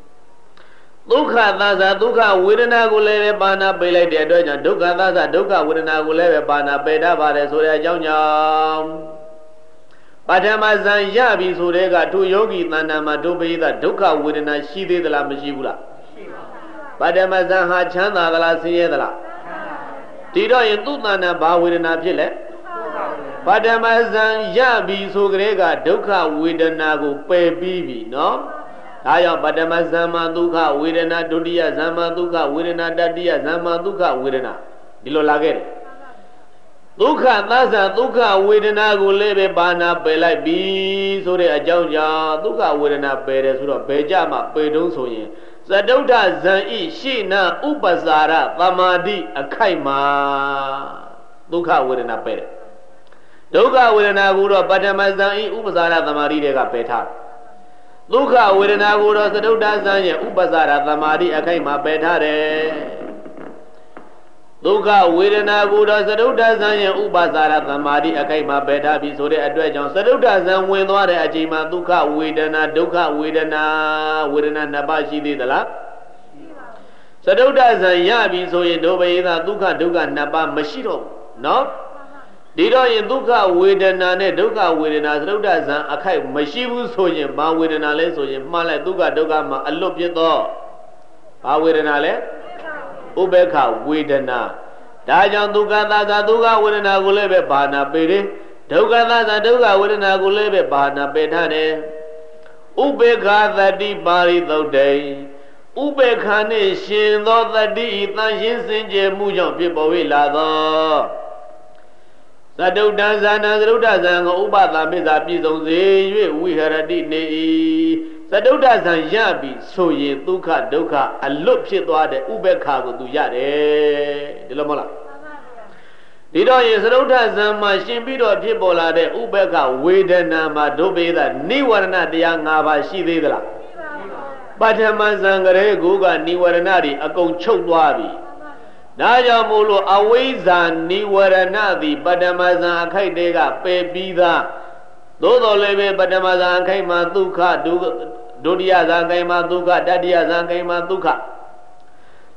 Dukkha Thasa Dukkha Vedana koလည်းပါဏာပေးလိုက်တဲ့အတွက်ကြောင့်ဒုက္ခသသဒုက္ခဝေဒနာကိုလည်းပဲပါဏာပေးတတ်ပါတယ်ဆိုတဲ့အကြောင်းကြောင့်ပထမဇန်ရပြီဆိုတဲ့ကသူယောဂီတဏ္ဍာမှာဒုပိသဒုက္ခဝေဒနာရှိသေးသလားမရှိဘူးလားရှိပါဘူးပထမဇန်ဟာချမ်းသာသလားဆင်းရဲသလားဒီတော့ရင်သူ့တဏ္ဍာဘာဝေဒနာဖြစ်လဲပထမဇန်ရပြီဆိုကြတဲ့ကဒုက္ခဝေဒနာကိုပယ်ပြီးပြီနော်ဒါကြောင့်ပထမဇမ္မာဒုက္ခဝေဒနာဒုတိယဇမ္မာဒုက္ခဝေဒနာတတိယဇမ္မာဒုက္ခဝေဒနာဒီလိုလာခဲ့တယ်ဒုက္ခသစ္စာဒုက္ခဝေဒနာကိုလည်းပဲပါဏာပယ်လိုက်ပြီဆိုတဲ့အကြောင်းကြောင့်ဒုက္ခဝေဒနာပယ်တယ်ဆိုတော့ဘယ်ကြမှာပယ်တုံးဆိုရင်သတုဋ္ဌဇံဤရှိနာဥပ္ပစာရသမာဓိအခိုက်မှာဒုက္ခဝေဒနာပယ်တယ်ဒုက္ခဝေဒနာကိုတော့ပထမဇံဤဥပ္ပစာရသမာဓိတွေကပယ်ထားဒုက္ခဝေဒနာကိုတော့သတုဋ္ဌဇံရဲ့ဥပ္ပစာရသမာဓိအခိုက်မှာပယ်ထားတယ်ဒုက္ခဝေဒနာကိုတော့သတုဋ္ဌဇံရဲ့ဥပ္ပစာရသမာဓိအခိုက်မှာပယ်ထားပြီဆိုတဲ့အတွက်ကြောင့်သတုဋ္ဌဇံဝင်သွားတဲ့အချိန်မှာဒုက္ခဝေဒနာဒုက္ခဝေဒနာနှစ်ပါးရှိသေးသလားသတုဋ္ဌဇံရပြီဆိုရင်ဒုဗေဒဒုက္ခနှစ်ပါးမရှိတော့ဘူးနော်ဒီတော့ရင်ဒုက္ခဝေဒနာနဲ့ဒုက္ခဝေဒနာသတုဋ္ဌဇံအခိုက်မရှိဘူးဆိုရင်ဘာဝေဒနာလဲဆိုရင်မှားလိုက်ဒုက္ခမှာအလွတ်ဖြစ်တော့ဘာဝေဒနာလဲဥပေက္ခဝေဒနာဒါကြောင့်ဒုက္ခသစ္စာဒုက္ခဝေဒနာကိုလည်းပဲဘာနာပေတယ်ဒုက္ခသစ္စာဒုက္ခဝေဒနာကိုလည်းပဲဘာနာပေထားတယ်ဥပေက္ခသတိပါရိသုတ်တေဥပေက္ခနှင့်ရှင်သောသတိသံရှင်းစင်ကြယ်မှုကြောင့်ဖြစ်ပေါ်၍လာသောသတုဋ္ဌဇာနာသတုဋ္ဌဇံကိုဥပသမိစ္ဆာပြည့်စုံစေ၍ဝိဟရတိနေ၏သတုဋ္ဌဇံရပြီဆိုရင်ဒုက္ခအလွတ်ဖြစ်သွားတဲ့ဥပေက္ခကိုသူရတယ်ဒီလိုမဟုတ်လားဒီတော့ရင်သတုဋ္ဌဇံမှာရှင်ပြီးတော့ဖြစ်ပေါ်လာတဲ့ဥပေက္ခဝေဒနာမှာဒုဗေဒနိဝရဏတရား၅ပါးရှိသေးသလားပထမဇံကလေးကနိဝရဏတွေအကုန်ချုပ်သွားပြီဒါကြောင့်မို့လို့အဝိဇ္ဇာနိဝရဏသည်ပထမဇန်အခိုက်တဲကပယ်ပြီးသားသို့တော်လည်းပဲပထမဇန်အခိုက်မှာဒုက္ခဒုတိယဇန်အခိုက်မှာဒုက္ခတတိယဇန်အခိုက်မှာဒုက္ခသ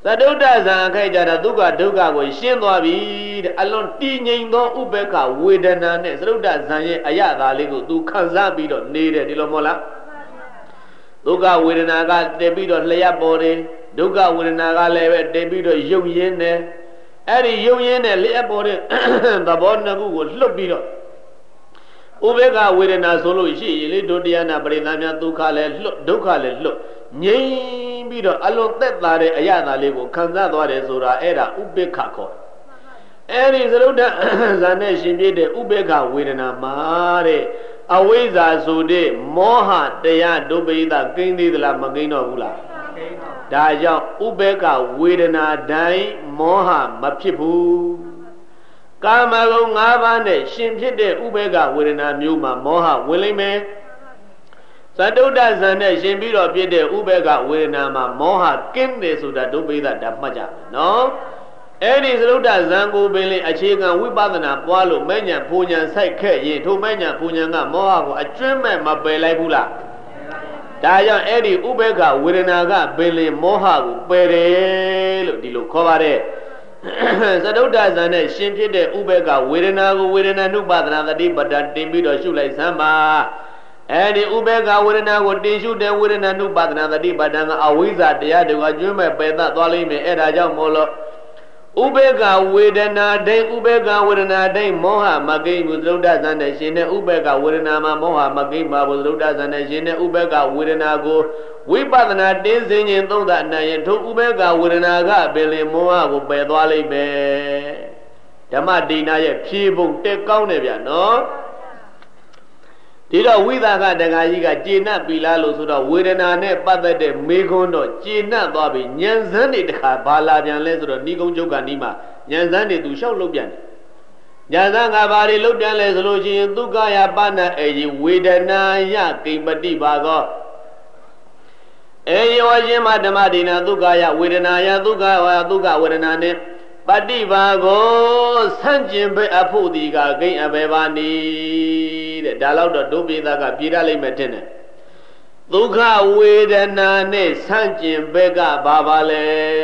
တုဒ္ဒဇံအခိုက်ကြတာဒုက္ခဒုက္ခကိုရှင်းသွားပြီတဲ့အလွန်တည်ငြိမ်သောဥပေက္ခဝေဒနာနဲ့သတုဒ္ဒဇံရဲ့အရသာလေးကိုသူခံစားပြီးတော့နေတယ်ဒီလိုမဟုတ်လားဒုက္ခဝေဒနာကတည်ပြီးတော့လျှပ်ပေါ်တယ်ဒုက္ခဝေဒနာကလည်းပဲတည်ပြီးတော့ယုံရင်းတယ်အဲ့ဒီယုံရင်းနဲ့လျှပ်ပေါ်တဲ့သဘောနှစ်ခုကိုလွတ်ပြီးတော့ဥပေက္ခဝေဒနာဆိုလို့ရှိရင်လေဒုတိယနာပရိသများဒုက္ခလည်းလွတ်ဒုက္ခလည်းလွတ်ငြိမ်ပြီးတော့အလွန်သက်သာတဲ့အရသာလေးကိုခံစားသွားတယ်ဆိုတာအဲ့ဒါဥပေက္ခခေါ်အဲ့ဒီသရုဒ္ဓဇာနဲ့ရှင်ပြည့်တဲ့ဥပေက္ခဝေဒနာမှာတဲ့အဝိဇ္ဇာဆိုတဲ့မောဟတရားဒုပိသကိန်းသေးသလားမကိန်းတော့ဘူးလားဒါကြောင့်ဥပေက္ခဝေဒနာတိုင်းမောဟမဖြစ်ဘူးကာမဂုဏ်၅ပါးနဲ့ရှင်ဖြစ်တဲ့ဥပေက္ခဝေဒနာမျိုးမှာမောဟဝင်လိမ့်မယ်သတုဒ္ဒဇံနဲ့ရှင်ပြီးတော့ဖြစ်တဲ့ဥပေက္ခဝေဒနာမှာမောဟကင်းတယ်ဆိုတာဒုပိသဓမ္မကြမယ်နော်အဲ့ဒီသတုဒ္ဒဇံကိုပင်လေအခြေခံဝိပဿနာပွားလို့မဲ့ညာပူညာဆိုင်ခဲ့ရင်ထိုမဲ့ညာပူညာကမောဟကိုအကျွမ်းမဲ့မပယ်လိုက်ဘူးလားဒါကြောင့်အဲ့ဒီဥပေက္ခဝေဒနာကပင်လေမောဟကိုပယ်တယ်လို့ဒီလိုခေါ်ပါတယ်သတုဒ္ဒဇံနဲ့ရှင်ဖြစ်တဲ့ဥပေက္ခဝေဒနာကိုဝေဒနာနုပါဒနာတတိပတ္တတင်ပြီးတော့ရှုလိုက်စမ်းပါအဲ့ဒီဥပေက္ခဝေဒနာကိုတင်ရှုတဲ့ဝေဒနာနုပါဒနာတတိပတ္တကအဝိဇ္ဇာတရားတွေကကျွမ်းမဲ့ပယ်သသွားလိမ့်မယ်အဲ့ဒါကြောင့်မို့လို့ဥပေက္ခဝေဒနာတိုင်းဥပေက္ခဝေဒနာတိုင်းမောဟမကိန်းဘူးသတုဒ္ဒဇံနဲ့ရှင်တဲ့ဥပေက္ခဝေဒနာမှာမောဟမကိန်းပါဘူးသတုဒ္ဒဇံနဲ့ရှင်တဲ့ဥပေက္ခဝေဒနာကိုဝိပဿနာတင်းစင်ခြင်းသုံးသအနံ့ရင်ထိုဥပေက္ခဝေဒနာကပင်လေမောဟကိုပယ်သွားလိမ့်မယ်ဓမ္မဒိဏရဲ့ဖြေပုံတက်ကောင်းတယ်ဗျာနော်ဒီတော့ဝိသကတက္ကကြီးကကျေနပ်ပြီလားလို့ဆိုတော့ဝေဒနာနဲ့ပတ်သက်တဲ့မေခွန်းတော့ကျေနပ်သွားပြီဉာဏ်စမ်းတွေတခါဘာလာပြန်လဲဆိုတော့ဏိကုံချုပ်ကနီးမှာဉာဏ်စမ်းတွေသူလျှောက်လုပ်ပြန်တယ်ဉာဏ်စမ်းကဘာတွေလုပ်ပြန်လဲဆိုလို့ရှိရင်ဒုက္ခယပဏအေယဝေဒနာယကိမ္ပတိပါကောအေယောရှင်မဓမ္မဒိနာဒုက္ခယဝေဒနာယဒုက္ခဝေဒနာနဲ့ပฏิဘာကိုဆန့်ကျင်ဘက်အဖို့ဒီကဂိမ်းအဘေပါနေတဲ့ဒါတော့ဒုပိသကပြေရလိမ့်မယ်ထင်တယ်ဒုက္ခဝေဒနာနဲ့ဆန့်ကျင်ဘက်ကဘာပါလဲ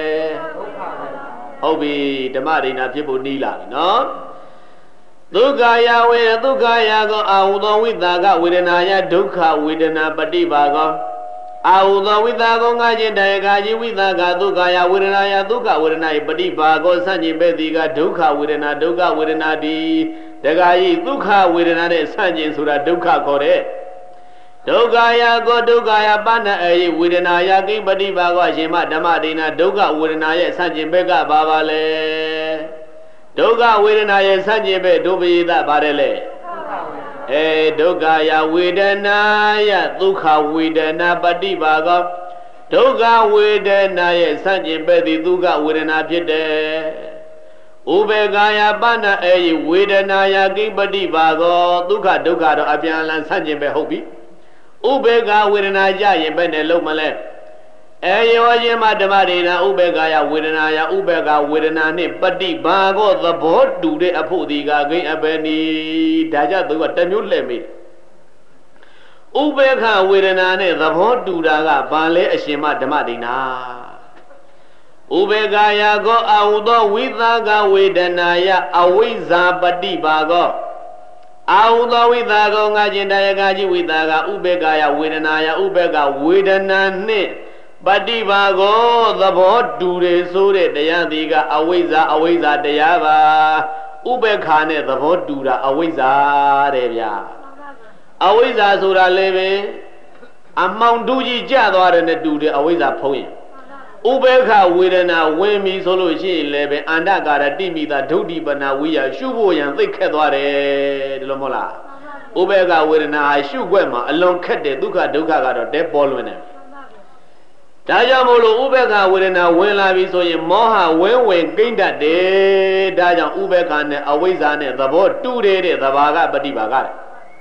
ဟုတ်ပြီဓမ္မဒိနာဖြစ်ဖို့နီးလာပြီနော်ဒုက္ခယဝေဒုက္ခယကောအာဟုသောဝိသကဝေဒနာယဒုက္ခဝေဒနာပฏิဘာကောအာဟုသောဝိသကောငါခြင်းတယကာကြီးဝိသကဒုက္ခယဝေဒနာယဒုက္ခဝေဒနာယပฏิဘာကောဆန့်ကျင်ဘက်ဒီကဒုက္ခဝေဒနာဒုက္ခဝေဒနာဒီတကာကြီးဒုက္ခဝေဒနာနဲ့ဆန့်ကျင်ဆိုတာဒုက္ခခေါ်တဲ့ဒုက္ခယကောဒုက္ခယပဏအေဝေဒနာယကိပฏิဘာကောရှင်မဓမ္မဒိနာဒုက္ခဝေဒနာရဲ့ဆန့်ကျင်ဘက်ကဘာပါလဲဒုက္ခဝေဒနာရဲ့ဆန့်ကျင်ဘက်ဒုပိသပါတယ်လေဒုက္ခယဝေဒနာယဒုက္ခဝေဒနာပฏิဘာကောဒုက္ခဝေဒနာရဲ့ဆန့်ကျင်ဘက်သည်ဒုက္ခဝေဒနာဖြစ်တယ်ဥပေက္ခယပဏအေဝေဒနာယကိပฏิဘာကောဒုက္ခဒုက္ခတော့အပြန်အလှန်ဆန့်ကျင်ဘက်ဟုတ်ပြီဥပေက္ခဝေဒနာကြရင်ဘယ်နဲ့လုံးမလဲအေယောရှင်မဓမ္မဒိနာဥပေက္ခယဝေဒနာယဥပေက္ခဝေဒနာနှင့်ပฏิဘာကောသဘောတူတဲ့အဖို့ဒီကဂိမ်းအပယ်နီဒါကြသူကတမျိုးလှည့်မိဥပေက္ခဝေဒနာနဲ့သဘောတူတာကဘာလဲအရှင်မဓမ္မဒိနာဥပေက္ခယကောအာဟုသောဝိသကဝေဒနာယအဝိဇ္ဇာပฏิဘာကောအာဟုသောဝိသကောငါခြင်းတယကာကြီးဝိသကဥပေက္ခယဝေဒနာယဥပေက္ခဝေဒနာနှင့်ပฏิဘာကောသဘောတူတယ်ဆိုတဲ့တရားဒီကအဝိဇ္ဇာတရားပါဥပေက္ခနဲ့သဘောတူတာအဝိဇ္ဇာတဲ့ဗျာအဝိဇ္ဇာဆိုတာလည်းပဲအမောင်တူကြီးကြသွားတယ်နဲ့တူတယ်အဝိဇ္ဇာဖုံးရင်ဥပေက္ခဝေဒနာဝင်ပြီဆိုလို့ရှိရင်လည်းပဲအန္တကာရတိမိတာဒုဋ္ဌိပနာဝိယရှုဖို့ရန်သိခက်သွားတယ်ဒီလိုမဟုတ်လားဥပေက္ခဝေဒနာဟာရှုွက်မှာအလွန်ခက်တယ်ဒုက္ခဒုက္ခကတော့တဲပေါ်လွင်တယ်ဒါကြောင့်မို့လို့ဥပေက္ခဝေဒနာဝင်လာပြီဆိုရင်မောဟဝင်ကိန်းတတ်တယ်ဒါကြောင့်ဥပေက္ခနဲ့အဝိဇ္ဇာနဲ့သဘောတူတယ်တဲ့သဘာကပฏิဘာကတဲ့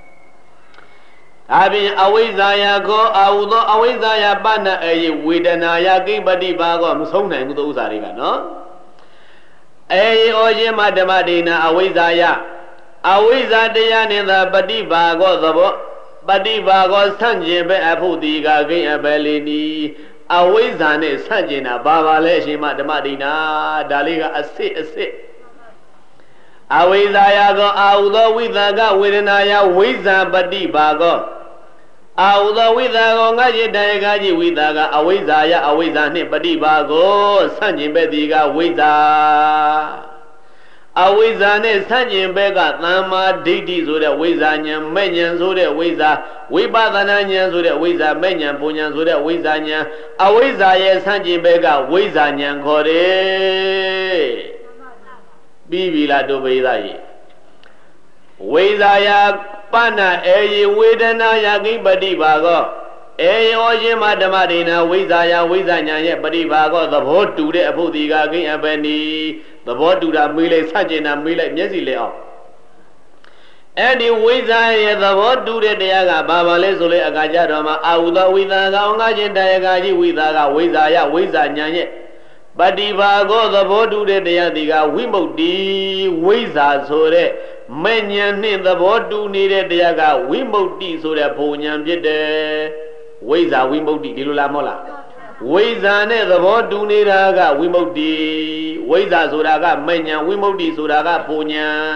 ဒါပြင်အဝိဇ္ဇာယကောအာဟုသောအဝိဇ္ဇာယပဏအေဝေဒနာယကိပฏิဘာကောမဆုံးနိုင်ဘူးသူဥစ္စာတွေကနော်အေဩရှင်မဓမ္မဒိနာအဝိဇ္ဇာယအဝိဇ္ဇာတရားနဲ့သာပฏิဘာကောသဘောပฏิဘာကောဆန့်ကျင်ဘက်အဖို့ဒီကကိအပယ်လီနီအဝိဇ္ဇာနဲ့ဆန့်ကျင်တာဘာပါလဲအရှင်မဓမ္မဒိနာဒါလေးကအစစ်အစစ်အဝိဇ္ဇာယကောအာဟုသောဝိသကဝေဒနာယဝိဇ္ဇာပฏิပါကောအာဟုသောဝိသကောငါจิตတယကကြီးဝိသကအဝိဇ္ဇာယအဝိဇ္ဇာနှင့်ပฏิပါကောဆန့်ကျင်ဘက်ဒီကဝိဇ္ဇာအဝိဇ္ဇာနဲ့ဆန့်ကျင်ဘက်ကသမ္မာဒိဋ္ဌိဆိုတဲ့ဝိဇ္ဇာဉာဏ်မဲ့ဉာဏ်ဆိုတဲ့ဝိဇ္ဇာဝိပဿနာဉာဏ်ဆိုတဲ့ဝိဇ္ဇာမဲ့ဉာဏ်ပူဉာဏ်ဆိုတဲ့ဝိဇ္ဇာဉာဏ်အဝိဇ္ဇာရဲ့ဆန့်ကျင်ဘက်ကဝိဇ္ဇာဉာဏ်ခေါ်တယ်ပြီးပြီလားတို့ပိသားကြီးဝိဇ္ဇာယပဏအေယဝေဒနာယကိပฏิပါကောအေယောရှင်မဓမ္မဒိနာဝိဇ္ဇာယဝိဇ္ဇာဉာဏ်ရဲ့ပฏิပါကောသဘောတူတဲ့အဖို့ဒီကကိအပနိသဘောတူတာမေးလိုက်ဆန့်ကျင်တာမေးလိုက်မျက်စိလဲအောင်အဲ့ဒီဝိဇ္ဇာရဲ့သဘောတူတဲ့တရားကဘာပါလဲဆိုလေအခါကြတော့မှအာဟုသောဝိသကောင်ငါချင်းတရားကကြီးဝိသကဝိဇ္ဇာယဝိဇ္ဇာဉာဏ်ရဲ့ပฏิပါကောသဘောတူတဲ့တရားဒီကဝိမု ക്തി ဝိဇ္ဇာဆိုတဲ့မဲ့ဉာဏ်နှင့်သဘောတူနေတဲ့တရားကဝိမု ക്തി ဆိုတဲ့ဘုံဉာဏ်ဖြစ်တယ်ဝိဇ္ဇာဝိမု ക്തി ဒီလိုလားမဟုတ်လားဝိဇ္ဇာနဲ့သဘောတူနေတာကဝိမု ക്തി ဝိဇ္ဇာဆိုတာကမဲ့ဉာဏ်ဝိမု ക്തി ဆိုတာကဘုံဉာဏ်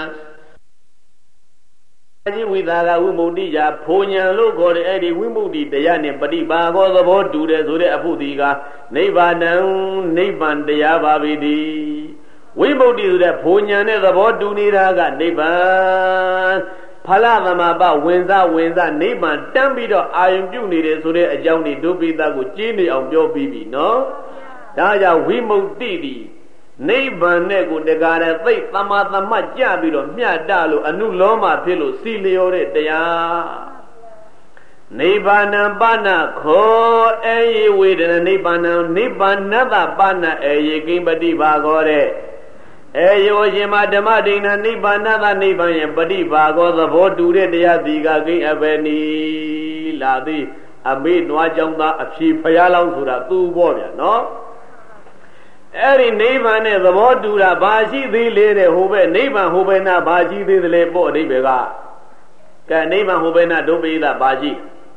အကြီးဝိသကဝိမု ക്തി ညာဘုံဉာဏ်လို့ခေါ်တဲ့အဲ့ဒီဝိမု ക്തി တရားနဲ့ပฏิပါကောသဘောတူတယ်ဆိုတဲ့အဖို့ဒီကနိဗ္ဗာန်နိဗ္ဗာန်တရားပါပြီဒီဝိမု ക്തി ဆိုတဲ့ဘုံဉာဏ်နဲ့သဘောတူနေတာကနိဗ္ဗာန်ဖလသမပဝင်စားနိဗ္ဗာန်တန်းပြီးတော့အာယုံပြုနေတယ်ဆိုတဲ့အကြောင်းဒီဒုပိသကိုကျင်းနေအောင်ပြောပြီးပြီနော်ဒါကြောင့်ဝိမု ക്തി ဒီနိဗ္ဗာန်နဲ့ကိုတကားတဲ့သိသမ္မာသမတ်ကြပြီးတော့မျှတလို့အနုလောမဖြစ်လို့စီလျော်တဲ့တရားနိဗ္ဗာန်ပဏခောအေယဝေဒနာနိဗ္ဗာန်နိဗ္ဗာန်တပဏအေယကိပฏิပါကောတဲ့အေယောရှင်မဓမ္မဒိဏနိဗ္ဗာန်တနိဗ္ဗာန်ရဲ့ပฏิပါကောသဘောတူတဲ့တရားဒီကကိအဘေနီလာသည်အမေနွားကြောင့်သာအဖြေဖျားလောင်းဆိုတာသူ့ဘောဗျာနော်အဲ့ဒီနိဗ္ဗာန်နဲ့သဘောတူတာဘာရှိသေးလေတဲ့ဟိုဘက်နိဗ္ဗာန်ဟိုဘက်နာဘာရှိသေးတယ်လေပေါ့အဓိပ္ပာယ်ကကဲနိဗ္ဗာန်ဟိုဘက်နာဒုပိသဘာရှိ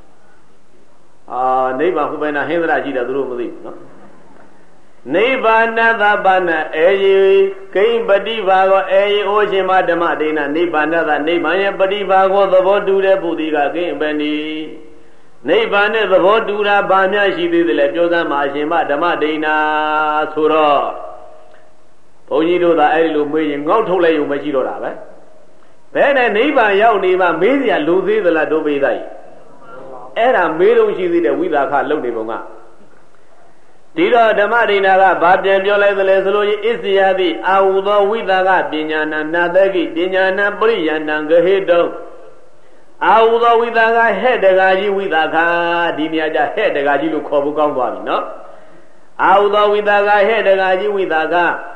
နိဗ္ဗာန်ဟိုဘက်နာဟိန္ဒရာရှိတယ်သူတို့မသိဘူးနော်နိဗ္ဗာန်တပဏအေယကိပฏิပါကောအေယဩရှင်မဓမ္မဒိဏနိဗ္ဗာန်တနိဗ္ဗာန်ရဲ့ပฏิပါကောသဘောတူတဲ့ပုတိကကိအပနိနိဗ္ဗာန်နဲ့သဘောတူတာဘာများရှိသေးတယ်လဲပြောစမ်းပါအရှင်မဓမ္မဒိဏဆိုတော့ဘုန်းကြီးတို့သာအဲ့ဒီလိုမေးရင်ငေါက်ထုတ်လိုက်ရုံမရှိတော့တာပဲဘယ်နဲ့နိဗ္ဗာန်ရောက်နေမှမေးစရာလိုသေးသလားဒုပိသကြီးအဲ့ဒါမေးလို့ရှိသေးတယ်ဝိသခလုံနေပုံကဒီတော့ဓမ္မဒိဏကဘာပြန်ပြောလိုက်သလဲဆိုလို့ဣစ္စယတိအာဟုသောဝိသကပညာနာနာတကိပညာနာပရိယဏံဂဟေတုအာဟုသောဝိသကဟဲ့တကာကြီးဝိသကဒီနေရာကျဟဲ့တကာကြီးလို့ခေါ်ဖို့ကောင်းသွားပြီနော်အာဟုသောဝိသကဟဲ့တကာကြီးဝိသက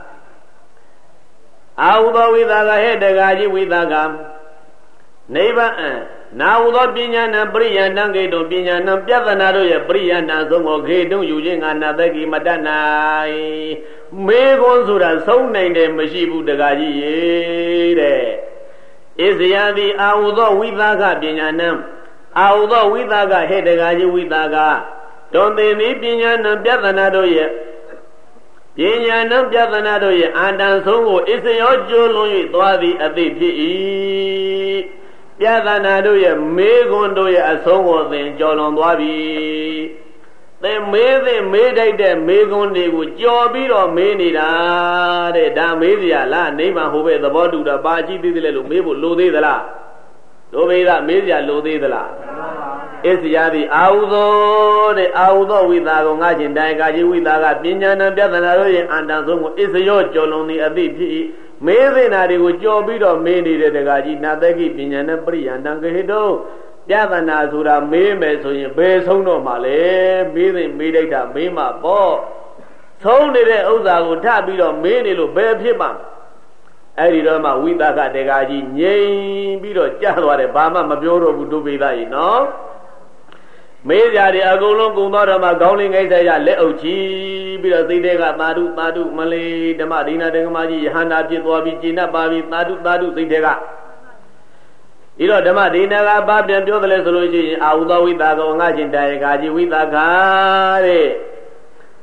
အာဟုသောဝိသကဟဲ့တကာကြီးဝိသကနိဗ္ဗာန်နာဟုသောပညာနာပရိယဏံဂေတုပညာနာပြဿနာတို့ရဲ့ပရိယဏဆုံးကိုဂေတုယူခြင်းငါနာတကိမတတ်နိုင်မေခွန်းဆိုတာဆုံးနိုင်တယ်မရှိဘူးတကာကြီးရေတဲ့ဣဇယတိအာဟုသောဝိသကပညာနာအာဟုသောဝိသကဟဲ့တကာကြီးဝိသကတွန်သိမိပညာနာပြဿနာတို့ရဲ့ပညာနာပြဿနာတို့ရဲ့အာတန်ဆုံးကိုဣဇယောကျိုးလွန်၍သွားသည်အသိဖြစ်၏ပြဿနာတို့ရဲ့မေခွန်းတို့ရဲ့အဆုံးကိုသင်ကြော်လွန်သွားပြီသင်မေးတိုက်တဲ့မေခွန်းတွေကိုကြော်ပြီးတော့မေးနေတာတဲ့ဒါမေးစရာလားနိဗ္ဗာန်ဟိုဘက်သဘောတူတာပါရှိသေးတယ်လို့မေးဖို့လိုသေးသလားတို့မေးတာမေးစရာလိုသေးသလားဣစ္စယတိအာဟုသောတဲ့အာဟုသောဝိသကောငါချင်းတိုင်ကာကြီးဝိသကပညာနာပြဿနာတို့ရဲ့အန္တန်ဆုံးကိုဣစ္စယောကြော်လွန်သည်အသိဖြစ်၏မေးသိနာတွေကိုကြော်ပြီးတော့မေးနေတဲ့တကာကြီးနာတကိပညာနဲ့ပရိယဏံဂဟေတုပြဿနာဆိုတာမေးမယ်ဆိုရင်ဘယ်ဆုံးတော့မှလဲမေးသိမေးလိုက်တာမေးမှာပေါ့ဆုံးနေတဲ့ဥစ္စာကိုထပြီးတော့မေးနေလို့ဘယ်ဖြစ်မှာအဲ့ဒီတော့မှဝိသကတကာကြီးငြိမ်ပြီးတော့ကြားသွားတယ်ဘာမှမပြောတော့ဘူးဒုပိသကြီးနော်မေးကြတယ်အကုန်လုံးကုံသွားတော့မှခေါင်းလေးငိုက်ဆိုင်ရလက်အုပ်ချီပြီးတော့စိတ်တွေကသာဓုသာဓုမလေးဓမ္မဒိဏဓမ္မကြီးယဟန္တာဖြစ်သွားပြီးကျင့်တတ်ပါပြီသာဓုသာဓုစိတ်တွေကဒီတော့ဓမ္မဒိဏကဘာပြန်ပြောတယ်လဲဆိုလို့ရှိရင်အာဟုသောဝိသကောငါချင်းတိုင်ကာကြီးဝိသကတဲ့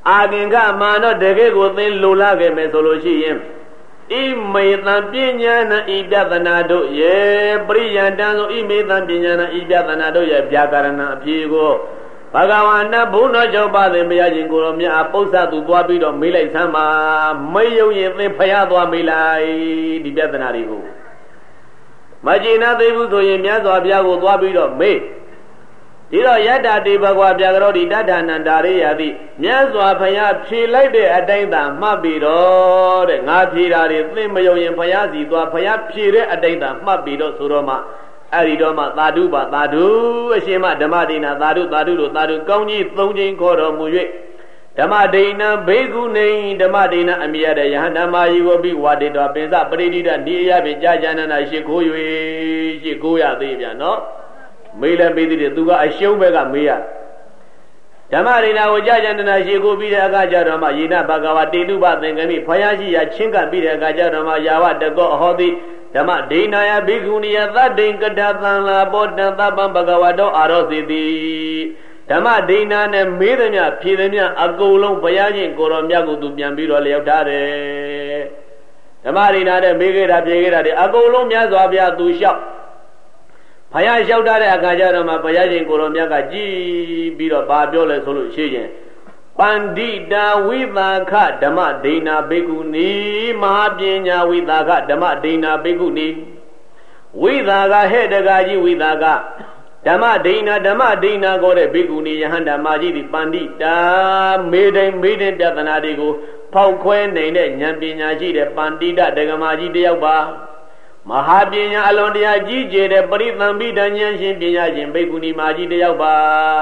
အာကင်ကမာနောတကယ်ကိုသင်လိုလားခဲ့မယ်ဆိုလို့ရှိရင်ဣမေတံပညာနာဣပြသနာတို့ရဲ့ပရိယံတံဆိုဣမေတံပညာနာဣပြသနာတို့ရဲ့ဗျာကရဏအဖြေကိုဘဂဝါနဘုန်းတော်ကြောင့်ပါသည်မရခြင်းကိုယ်တော်မြတ်အပု္ပ္ပသူသွားပြီးတော့မေးလိုက်ဆမ်းပါမေးရုံရင်သင်ဖျားသွားမေးလိုက်ဒီပြဿနာတွေကိုမကျေနပ်သေးဘူးဆိုရင်မြတ်စွာဘုရားကိုသွားပြီးတော့မေးဒီတော့ယတ္တတိဘဂဝါဗျာကရောတိတဋ္ဌာနန္တာရိယတိမြတ်စွာဘုရားဖြေလိုက်တဲ့အတိုင်းသာမှတ်ပြီးတော့တဲ့ငါဖြေတာတွေသင်မယုံရင်ဘုရားစီသွားဘုရားဖြေတဲ့အတိုင်းသာမှတ်ပြီးတော့ဆိုတော့မှအဲ့ဒီတော့မှသာဓုပါသာဓုအရှင်မဓမ္မဒိဏသာဓုသာဓုလို့သာဓုကောင်းကြီး၃ချိန်ခေါ်တော်မူ၍ဓမ္မဒိဏဘေကုနေဓမ္မဒိဏအမိရတဲ့ယဟန္တာမယီကိုပြီးဝါတေတော်ပင်စပရိဒိတနေရဖြင့်ကြာကြာနာနာရှိခိုး၍ရှိခိုးရသေးပြန်နော်မေးလည်းမေးသေးတယ်သူကအရှုံးဘက်ကမေးရဓမ္မဒိဏကိုကြာကြာနာနာရှိခိုးပြီးတဲ့အခါကျတော့မှယေနဘဂဝါတေတုပသင်္ကမိဖယားရှိရာချင်းကပ်ပြီးတဲ့အခါကျတော့မှယာဝတကောအဟောတိဓမ္မဒိဏယဘိက္ခုနိယသတ္တိကတသံလာဘောတံသဗ္ဗံဘဂဝတောအာရောစီတိဓမ္မဒိဏနဲ့မေးသည်မြဖြေသည်မြအကုန်လုံးဘုရားရှင်ကိုတော်မြတ်ကိုသူပြန်ပြီးတော့လျောက်ထားတယ်ဓမ္မဒိဏနဲ့မေးခဲ့တာဖြေခဲ့တာတွေအကုန်လုံးမြတ်စွာဘုရားသူလျှောက်ဘုရားလျှောက်ထားတဲ့အခါကျတော့မှဘုရားရှင်ကိုတော်မြတ်ကကြည်ပြီးတော့ဗာပြောလဲဆိုလို့ရှိရင်ပန္တိတာဝိသခဓမ္မဒိဏဘိက္ခုနီမဟာပညာဝိသခဓမ္မဒိဏဘိက္ခုနီဝိသကဟဲ့တကာကြီးဝိသကဓမ္မဒိဏကိုတဲ့ဘိက္ခုနီယဟန္တာမကြီးဒီပန္တိတာမေတိုင်းပြဿနာတွေကိုဖောက်ခွဲနိုင်တဲ့ဉာဏ်ပညာရှိတဲ့ပန္တိတဒဂမကြီးတယောက်ပါမဟာပညာအလွန်တရာကြီးကျယ်တဲ့ပရိသံပိတဉာဏ်ရှင်ပညာရှင်ဘိက္ခုနီမကြီးတယောက်ပါ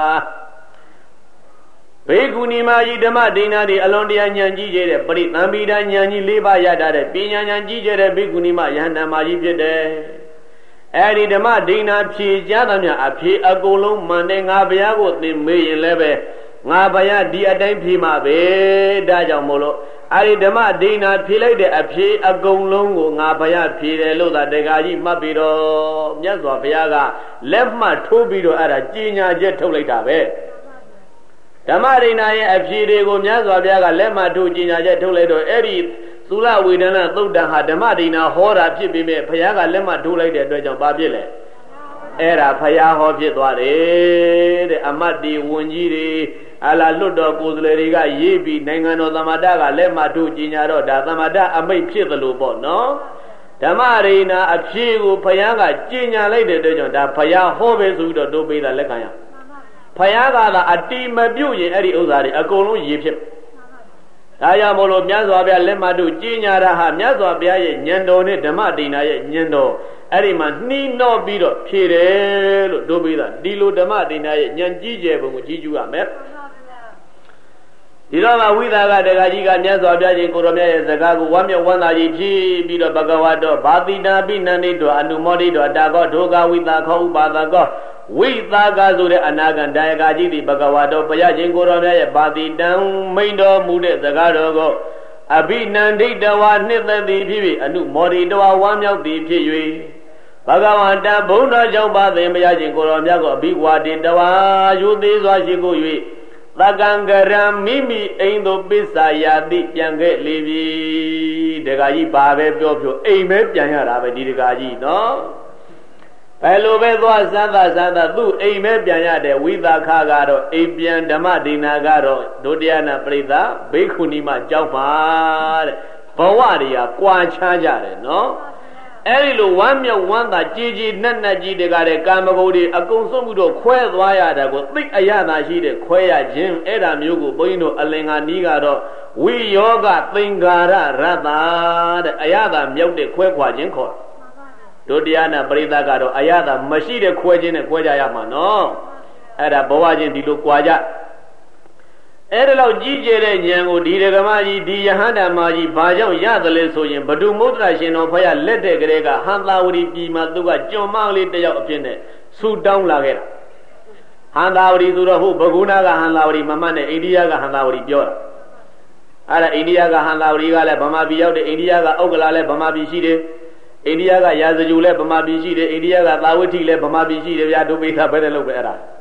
ဘေကုဏီမာကြီးဓမ္မဒိဏတွေအလွန်တရာဉာဏ်ကြီးကျတဲ့ပရိသံပိဒဉာဏ်ကြီး၄ပါးရတာတဲ့ပညာဉာဏ်ကြီးကျတဲ့ဘေကုဏီမယဟန္တာမကြီးဖြစ်တယ်အဲဒီဓမ္မဒိဏဖြေကြသမျှအဖြေအကုန်လုံးမှန်တယ်ငါဘုရားကိုသင်မေးရင်လည်းပဲငါဘုရားဒီအတိုင်းဖြေမှာပဲဒါကြောင့်မို့လို့အဲဒီဓမ္မဒိဏဖြေလိုက်တဲ့အဖြေအကုန်လုံးကိုငါဘုရားဖြေတယ်လို့သာတရားကြီးမှတ်ပြီးတော့မြတ်စွာဘုရားကလက်မှတ်ထိုးပြီးတော့အဲ့ဒါကြီးညာချက်ထုတ်လိုက်တာပဲဓမ္မဒိဏရဲ့အဖြေတွေကိုမြတ်စွာဘုရားကလက်မှတ်ထိုးကြီးညာချက်ထုတ်လိုက်တော့အဲ့ဒီသုလဝေဒနာသုတ်တံဟာဓမ္မဒိဏဟောတာဖြစ်ပြီးမြဲဘုရားကလက်မှတ်ထိုးလိုက်တဲ့အတွက်ကြောင့်ဘာဖြစ်လဲအဲ့ဒါဘုရားဟောဖြစ်သွားတယ်တဲ့အမတ်ဒီဝန်ကြီးတွေအလားလွတ်တော်ကိုယ်စားလှယ်တွေကရေးပြီးနိုင်ငံတော်သမ္မတကလက်မှတ်ထိုးကြီးညာတော့ဒါသမ္မတအမိန့်ဖြစ်သလိုပေါ့နော်ဓမ္မဒိဏအဖြေကိုဘုရားကကြီးညာလိုက်တဲ့အတွက်ကြောင့်ဒါဘုရားဟောပဲဆိုပြီးတော့တို့ပေးတာလက်ခံရဘုရားကသာအတိမပြုတ်ရင်အဲ့ဒီဥစ္စာတွေအကုန်လုံးရည်ဖြစ်ဒါကြောင့်မို့လို့မြတ်စွာဘုရားလက်မှတ်တို့ကြီးညာတာဟာမြတ်စွာဘုရားရဲ့ဉာဏ်တော်နဲ့ဓမ္မဒိဏရဲ့ဉာဏ်တော်အဲ့ဒီမှာနှီးနှောပြီးတော့ဖြေတယ်လို့တို့ပေးတာဒီလိုဓမ္မဒိဏရဲ့ဉာဏ်ကြီးကျယ်ပုံကိုကြီးကျူးရမယ်ဒီတော့မှဝိသကတက္ကကြီးကမြတ်စွာဘုရားရှင်ကိုရောမြတ်ရဲ့စကားကိုဝမ်းမြောက်ဝမ်းသာကြီးဖြည့်ပြီးတော့ဘဂဝါတော်ဘာတိတာပိနန္ဒိတောအနုမောဒိတောတာကောဒုက္ခဝိသခောဥပါဒကောဝိသကဆိုတဲ့အနာဂံဒါယကကြီးဒီဘဂဝါတော်ဘုရားရှင်ကိုရောမြတ်ရဲ့ဘာတိတံမိန်တော်မူတဲ့စကားတော်ကိုအဘိနန္ဒိတဝါနှစ်သက်သည်ဖြစ်၍အနုမောဒိတဝါဝမ်းမြောက်သည်ဖြစ်၍ဘဂဝါတဘုန်းတော်ကြောင့်ပါသည်ဘုရားရှင်ကိုရောမြတ်ကိုအဘိဝါတိတဝါယူသေးစွာရှိကို၍သကံကရံမိမိအိမ်သို့ပစ္ဆာယာတိပြန်ခဲ့လေပြီဒကာကြီးဘာပဲပြောအိမ်ပဲပြန်ရတာပဲဒီဒကာကြီးနော်ဘယ်လိုပဲသွားစမ်းသာသူ့အိမ်ပဲပြန်ရတယ်ဝိသခကတော့အိမ်ပြန်ဓမ္မဒိဏကတော့ဒုတိယနာပရိသဘိက္ခုနီမကြောက်ပါတဲ့ဘဝတွေကကွာခြားကြတယ်နော်အဲ့ဒီလိုဝမ်းမြောက်ဝမ်းသာကြည်ကြည်နက်နက်ကြီးတကားတဲ့ကာမဂုဏ်တွေအကုန်ဆုံးမှုတော့ခွဲသွားရတာကိုသိအရသာရှိတဲ့ခွဲရခြင်းအဲ့ဒါမျိုးကိုဘုန်းကြီးတို့အလင်္ကာနီးကတော့ဝိယောဂသင်္ကာရရတ္တာတဲ့အရသာမြောက်တဲ့ခွဲခွာခြင်းခေါ်ဒုတိယနာပရိသကတော့အရသာမရှိတဲ့ခွဲခြင်းနဲ့ခွဲကြရမှာနော်အဲ့ဒါဘဝချင်းဒီလိုကွာကြအဲ့ဒါလောက်ကြီးကျယ်တဲ့ဉာဏ်ကိုဒီဒကမကြီးဒီယဟန္တာမကြီးဘာကြောင့်ရသလဲဆိုရင်ဘဒုမုဒ္ဒရာရှင်တော်ဖယားလက်တဲ့ကလေးကဟန္တာဝရီပြည်မှာသူကကြွန်မလေးတယောက်အဖြစ်နဲ့ဆူတောင်းလာခဲ့တာဟန္တာဝရီဆိုတော့ဟုတ်ဘဂုဏကဟန္တာဝရီမမတ်နဲ့အိန္ဒိယကဟန္တာဝရီပြောတာအဲ့ဒါအိန္ဒိယကဟန္တာဝရီကလည်းဗမာပြည်ရောက်တယ်အိန္ဒိယကဥက္ကလာလည်းဗမာပြည်ရှိတယ်အိန္ဒိယကရာဇဂျူလည်းဗမာပြည်ရှိတယ်အိန္ဒိယကသာဝတိလည်းဗမာပြည်ရှိတယ်ဗျာဒုပိသဘယ်နဲ့လုပ်ပဲအဲ့ဒါ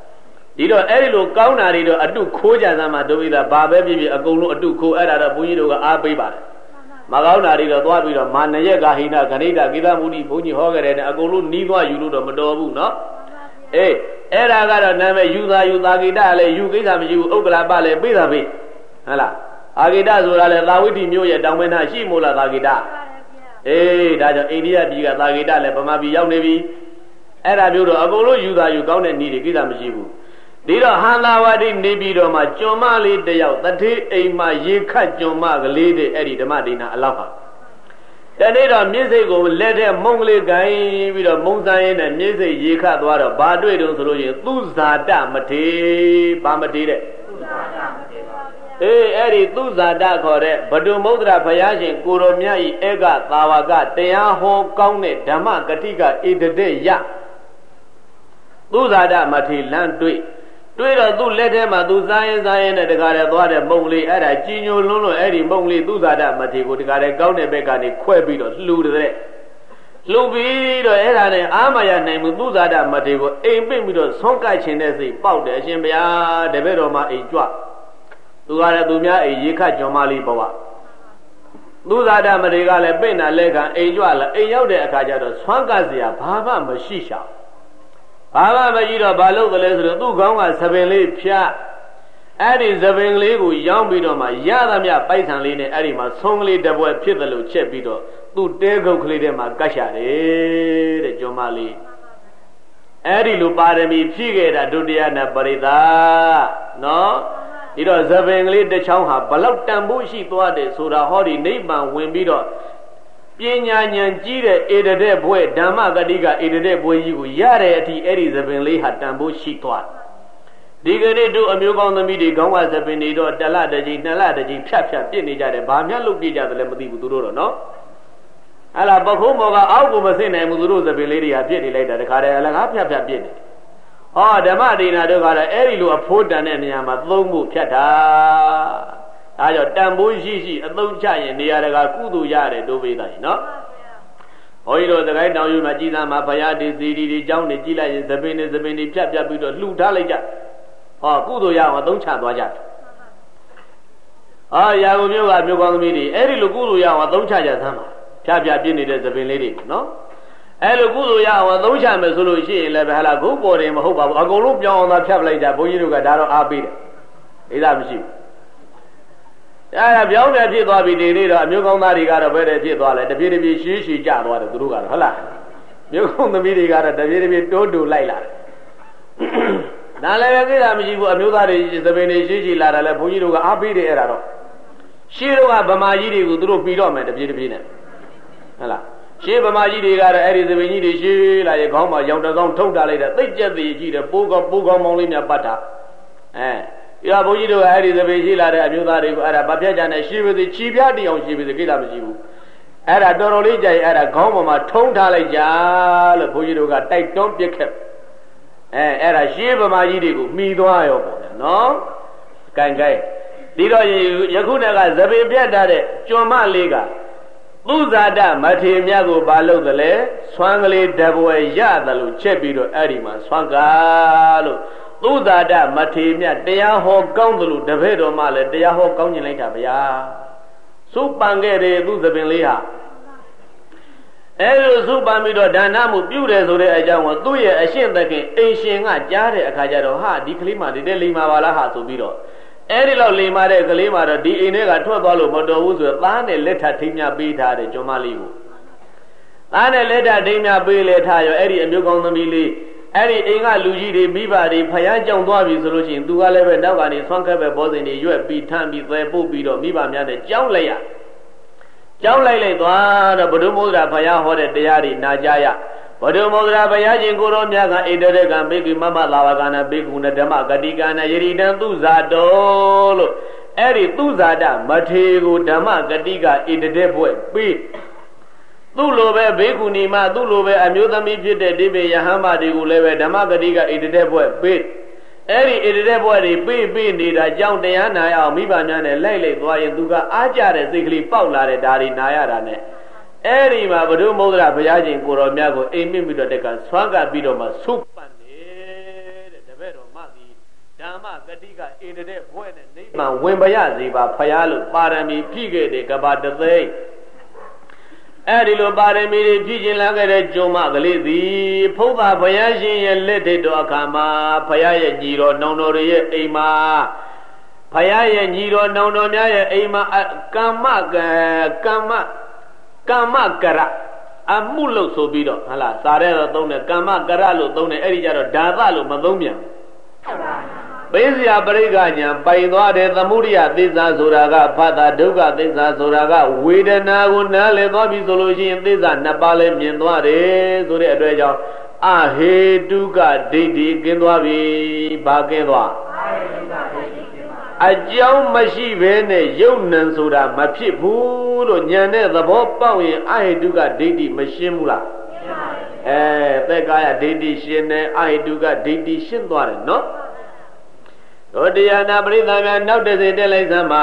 ဒီတော့အဲ့ဒီလိုကောင်းတာတွေတော့အတုခိုးကြစမ်းမှတို့ပြီးသားဘာပဲဖြစ်ဖြစ်အကုန်လုံးအတုခိုးအဲ့ဒါတော့ဘုန်းကြီးတို့ကအားပေးပါတယ်မကောင်းတာတွေတော့သွားပြီးတော့မာနရက်ကဟိနဂဏိတကိသမှုတိဘုန်းကြီးဟောခဲ့တယ်နဲ့အကုန်လုံးနီးသွားယူလို့တော့မတော်ဘူးနော်အေးအဲ့ဒါကတော့နာမည်ယူသာဂိတလည်းယူကိစ္စမရှိဘူးဥက္ကလာပလည်းပြေးတာပြေးဟုတ်လားအာဂိတဆိုတာလည်းသာဝိတ္တိမြို့ရဲ့တောင်ပင်နာရှိမို့လားသာဂိတအေးဒါကြောင့်အိန္ဒိယပြည်ကသာဂိတလည်းဗမာပြည်ရောက်နေပြီအဲ့ဒါမျိုးတော့အကုန်လုံးယူသာယူကောင်းတဲ့နည်းတွေကိစ္စမရှိဘူးဒီတော့ဟန္တာဝတိနေပြီးတော့မှကျွန်းမလေးတယောက်တထေးအိမ်မှာရေခတ်ကျွန်းမကလေးတဲ့အဲ့ဒီဓမ္မဒိနာအလောက်ပါတနေ့တော့မြစ်စိတ်ကိုလက်ထဲမုံကလေးကိုင်းပြီးတော့မုံဆိုင်ရင်းနဲ့မြစ်စိတ်ရေခတ်သွားတော့ဘာတွေ့တုံးဆိုလို့ရင်သူဇာတမထေဘာမထေတဲ့သူဇာတမထေပါဗျာအေးအဲ့ဒီသူဇာတခေါ်တဲ့ဗဒုမုဒ္ဒရာဘုရားရှင်ကိုရောမြတ်ဤဧကသာဝကတရားဟောကောင်းတဲ့ဓမ္မဂတိကဣတတေယသူဇာတမထေလမ်းတွေ့တော့သူ့လက်ထဲမှာသူစားရင်နဲ့တခါတည်းသွားတဲ့မုံလေးအဲ့ဒါကြီးညိုလွန်းလို့အဲ့ဒီမုံလေးသူ့ဇာတမထေကိုတခါတည်းကောင်းတဲ့ဘက်ကနေခွဲပြီးတော့လှူတဲ့လှူပြီးတော့အဲ့ဒါနဲ့အာမရနိုင်မှုသူ့ဇာတမထေကိုအိမ်ပင့်ပြီးတော့ဆွန့်ကတ်ခြင်းတဲ့စိတ်ပေါက်တယ်အရှင်ဘုရားတပည့်တော်မှာအိမ်ကြွသူကလည်းသူများအိမ်ရေခတ်ကြွန်မလေးဘဝသူ့ဇာတမထေကလည်းပင့်တာလက်ခံအိမ်ကြွလာအိမ်ရောက်တဲ့အခါကျတော့ဆွန့်ကတ်စရာဘာမှမရှိရှာဘာမှမကြည့်တော့ဘာလို့ကလေးဆိုတော့သူ့ခေါင်းကသပင်လေးဖြတ်အဲ့ဒီသပင်လေးကိုရောင်းပြီးတော့မှရသမျှပိုက်ဆံလေးနဲ့အဲ့ဒီမှာဆုံးကလေးတစ်ပွဲဖြစ်တယ်လို့ချက်ပြီးတော့သူ့တဲကုတ်ကလေးထဲမှာကတ်ရှာတယ်တဲ့ကျွန်းမလေးအဲ့ဒီလိုပါရမီဖြည့်ခဲ့တာဒုတိယနာပရိသနော်ဒီတော့သပင်ကလေးတစ်ချောင်းဟာဘလောက်တန်ဖို့ရှိသွားတယ်ဆိုတာဟောဒီနိဗ္ဗာန်ဝင်ပြီးတော့ပညာဉာဏ်ကြီးတဲ့ဧတတဲ့ဘွဲ့ဓမ္မဂတိကဧတတဲ့ဘွဲ့ကြီးကိုရတဲ့အထိအဲ့ဒီသပင်လေးဟာတန်ဖို့ရှိသွားဒီကနေ့တို့အမျိုးကောင်းသမီးတွေခေါင်းကသပင်တွေတော့တလတကြီးနှစ်လတကြီးဖြတ်ပြစ်နေကြတယ်ဘာမှလုပ်ပြကြတယ်လည်းမသိဘူးသူတို့တော့နော်အဲ့လားပခုံးမော်ကအောက်ကိုမသိနိုင်ဘူးသူတို့သပင်လေးတွေဟာပြစ်နေလိုက်တာတခါတည်းအလကားဖြတ်ပြစ်နေဟောဓမ္မဒိနာတို့ကတော့အဲ့ဒီလိုအဖိုးတန်တဲ့နေရာမှာသုံးဖို့ဖြတ်တာဒါကြောင့်တန်ဖိုးရှိအသုံးချရင်နေရာတကာကုသိုလ်ရတယ်တို့ပေးတာကြီးနော်ဘုန်းကြီးတို့သခိုင်းတောင်ယူမှာကြည်သာမှာဘုရားဒီစီဒီဒီเจ้าနေကြည်လိုက်ရင်သပင်နေဖြတ်ပြီးတော့လှူထားလိုက်ကြဟောကုသိုလ်ရအောင်အသုံးချသွားကြရာဂုမျိုးကမျိုးကောင်းသမီးတွေအဲ့ဒီလိုကုသိုလ်ရအောင်အသုံးချကြသမ်းပါဖြတ်ပြစ်နေတဲ့သပင်လေးတွေနော်အဲ့လိုကုသိုလ်ရအောင်အသုံးချမယ်ဆိုလို့ရှိရင်လည်းပဲဟာလာဂုတ်ပေါ်တယ်မဟုတ်ပါဘူးအကုန်လုံးပြောင်းအောင်သာဖြတ်ပလိုက်ကြဘုန်းကြီးတို့ကဒါတော့အားပေးတယ်ဣဒမရှိဘူးအဲ့ဒါပြောင်းတယ်ဖြစ်သွားပြီဒီနေ့တော့အမျိုးကောင်းသားတွေကတော့ဘယ်တည်းဖြစ်သွားလဲတပြေးရှည်ကြသွားတယ်သူတို့ကတော့ဟုတ်လားမျိုးကောင်းသမီးတွေကတော့တပြေးတိုးလိုက်လာတယ်ဒါလည်းပဲကိစ္စမရှိဘူးအမျိုးသားတွေသပင်တွေရှည်လာတယ်လဲဘုန်းကြီးတို့ကအားပေးတယ်အဲ့ဒါတော့ရှေးတော့ကဗမာကြီးတွေကိုသူတို့ပြီးတော့မယ်တပြေးနဲ့ဟုတ်လားရှေးဗမာကြီးတွေကတော့အဲ့ဒီသပင်ကြီးတွေရှည်လာရဲ့ခေါင်းမှာရောင်တကောင်းထုတ်တာလိုက်တယ်သိကြက်သေးကြီးတယ်ပိုးကောင်းမောင်းလေးများပတ်တာပြဘုန်းကြီးတို့အဲ့ဒီသပင်ရှိလာတဲ့အမျိုးသားတွေကိုအဲ့ဒါဗပြတ်ကြနဲ့ရှိပါသေးချီပြတည်အောင်ရှိပါသေးကိစ္စမရှိဘူးအဲ့ဒါတော်တော်လေးကြာရင်အဲ့ဒါခေါင်းပေါ်မှာထုံးထားလိုက်ကြလို့ဘုန်းကြီးတို့ကတိုက်တွန်းပြစ်ခဲ့အဲ့ဒါရှေးဗမာကြီးတွေကိုမှီသွားရောပေါ့နော်ကဲဒီတော့ယခုတည်းကသပင်ပြတ်တဲ့ကျွန်းမလေးကသူဇာတမထေမြတ်ကိုဘာလုပ်သလဲဆွမ်းကလေးတပွဲရတယ်လို့ချက်ပြီးတော့အဲ့ဒီမှာဆွမ်းကားလို့သူဇာတမထေမြတ်တရားဟောကောင်းသလိုတပည့်တော်မှလည်းတရားဟောကောင်းကျင်လိုက်တာဗျာစုပန်ခဲ့တယ်သူသပင်လေးဟာအဲလိုစုပန်ပြီးတော့ဒါနမှုပြုတယ်ဆိုတဲ့အကြောင်းကိုသူ့ရဲ့အရှင်သခင်အိမ်ရှင်ကကြားတဲ့အခါကျတော့ဟာဒီကလေးမှဒီတဲ့လိမ္မာပါလားဟာဆိုပြီးတော့အဲဒီလောက်လိမ္မာတဲ့ကလေးမှတော့ဒီအိမ်ထဲကထွက်သွားလို့မတော်ဘူးဆိုတော့သားနဲ့လက်ထပ်ထိမ်းမြပေးထားတဲ့ကျွန်းမလေးကိုသားနဲ့လက်ထပ်ထိမ်းမြပေးလေထားရောအဲ့ဒီအမျိုးကောင်းသမီးလေးအဲ့ဒီအိမ်ကလူကြီးတွေမိဘတွေဖယားကြောင်သွားပြီဆိုလို့ရှိရင်သူကလည်းပဲနောက်ကနေဆွမ်းခက်ပဲဘောဇင်တွေရွက်ပြီးထမ်းပြီးသဲပုတ်ပြီးတော့မိဘများနဲ့ကြောင်းလိုက်သွားတော့ဘုဒ္ဓမုဒ္ဒရာဖယားဟောတဲ့တရားတွေနာကြရဘုဒ္ဓမုဒ္ဒရာဘုရားရှင်ကိုရောမြတ်ကဣတရေကံဘေကိမမလာဝကနာဘေကုဏဓမ္မဂတိကနာယရိတံသူဇာတောလို့အဲ့ဒီသူဇာတမထေကိုဓမ္မဂတိကဣတတဲ့ဘွဲ့ပြီးသူ့လိုပဲဘေကုဏီမသူ့လိုပဲအမျိုးသမီးဖြစ်တဲ့ဒီပေယဟမတွေကိုလည်းပဲဓမ္မဂတိကဣတတဲ့ဘွဲ့ပြီးအဲ့ဒီဣတတဲ့ဘွဲ့တွေပြီးနေတာကြောင့်တရားနာရအောင်မိဘများနဲ့လိုက်သွားရင်သူကအားကြတဲ့စိတ်ကလေးပေါက်လာတဲ့ဒါတွေနာရတာနဲ့အဲ့ဒီမှာဘုဒ္ဓမုဒ္ဒရာဘုရားရှင်ကိုတော်မြတ်ကိုအိမ်မြင့်ပြီးတော့တက်ကဆွမ်းကပ်ပြီးတော့မှဆုပန်နေတဲ့တပည့်တော်မသည်ဓမ္မဂတိကအင်တဲ့ဘွဲ့နဲ့နိဗ္ဗာန်ဝင်ပါရစေပါဖရာလို့ပါရမီဖြည့်ခဲ့တဲ့ကဘာတသိန်းအဲ့ဒီလိုပါရမီတွေဖြည့်ခြင်းလာခဲ့တဲ့ကျုံမကလေးသည်ဖုဒ္ဓဘုရားရှင်ရဲ့လက်ထက်တော်အခါမှာဖရာရဲ့ညီတော်နောင်တော်တွေရဲ့အိမ်မှာဖရာရဲ့ညီတော်နောင်တော်များရဲ့အိမ်မှာကမ္မကရအမှုလို့ဆိုပြီးတော့ဟလားစာရဲတော့သုံးတယ်ကမ္မကရလို့သုံးတယ်အဲ့ဒီကြတော့ဓာသလို့မသုံးပြန်ပိစယပရိက္ခညာပိုင်သွားတယ်သမုဒိယသစ္စာဆိုတာကဖတ်တာဒုက္ခသစ္စာဆိုတာကဝေဒနာကိုနားလည်သွားပြီဆိုလို့ရှိရင်သစ္စာနှစ်ပါးလည်းမြင်သွားတယ်ဆိုတဲ့အတွက်ကြောင့်အဟေတုကဒိဋ္ဌိကင်းသွားပြီဘာကင်းသွားအကြောင်းမရှိဘဲနဲ့ယုံနံဆိုတာမဖြစ်ဘူးလို့ဉာဏ်နဲ့သဘောပေါက်ရင်အဟေတုကဒိဋ္ဌိမရှင်းဘူးလားသက်ကာယဒိဋ္ဌိရှင်းတယ်အဟေတုကဒိဋ္ဌိရှင်းသွားတယ်နော်တို့တရားနာပရိသတ်များနောက်တစ်စိတက်လိုက်စမ်းပါ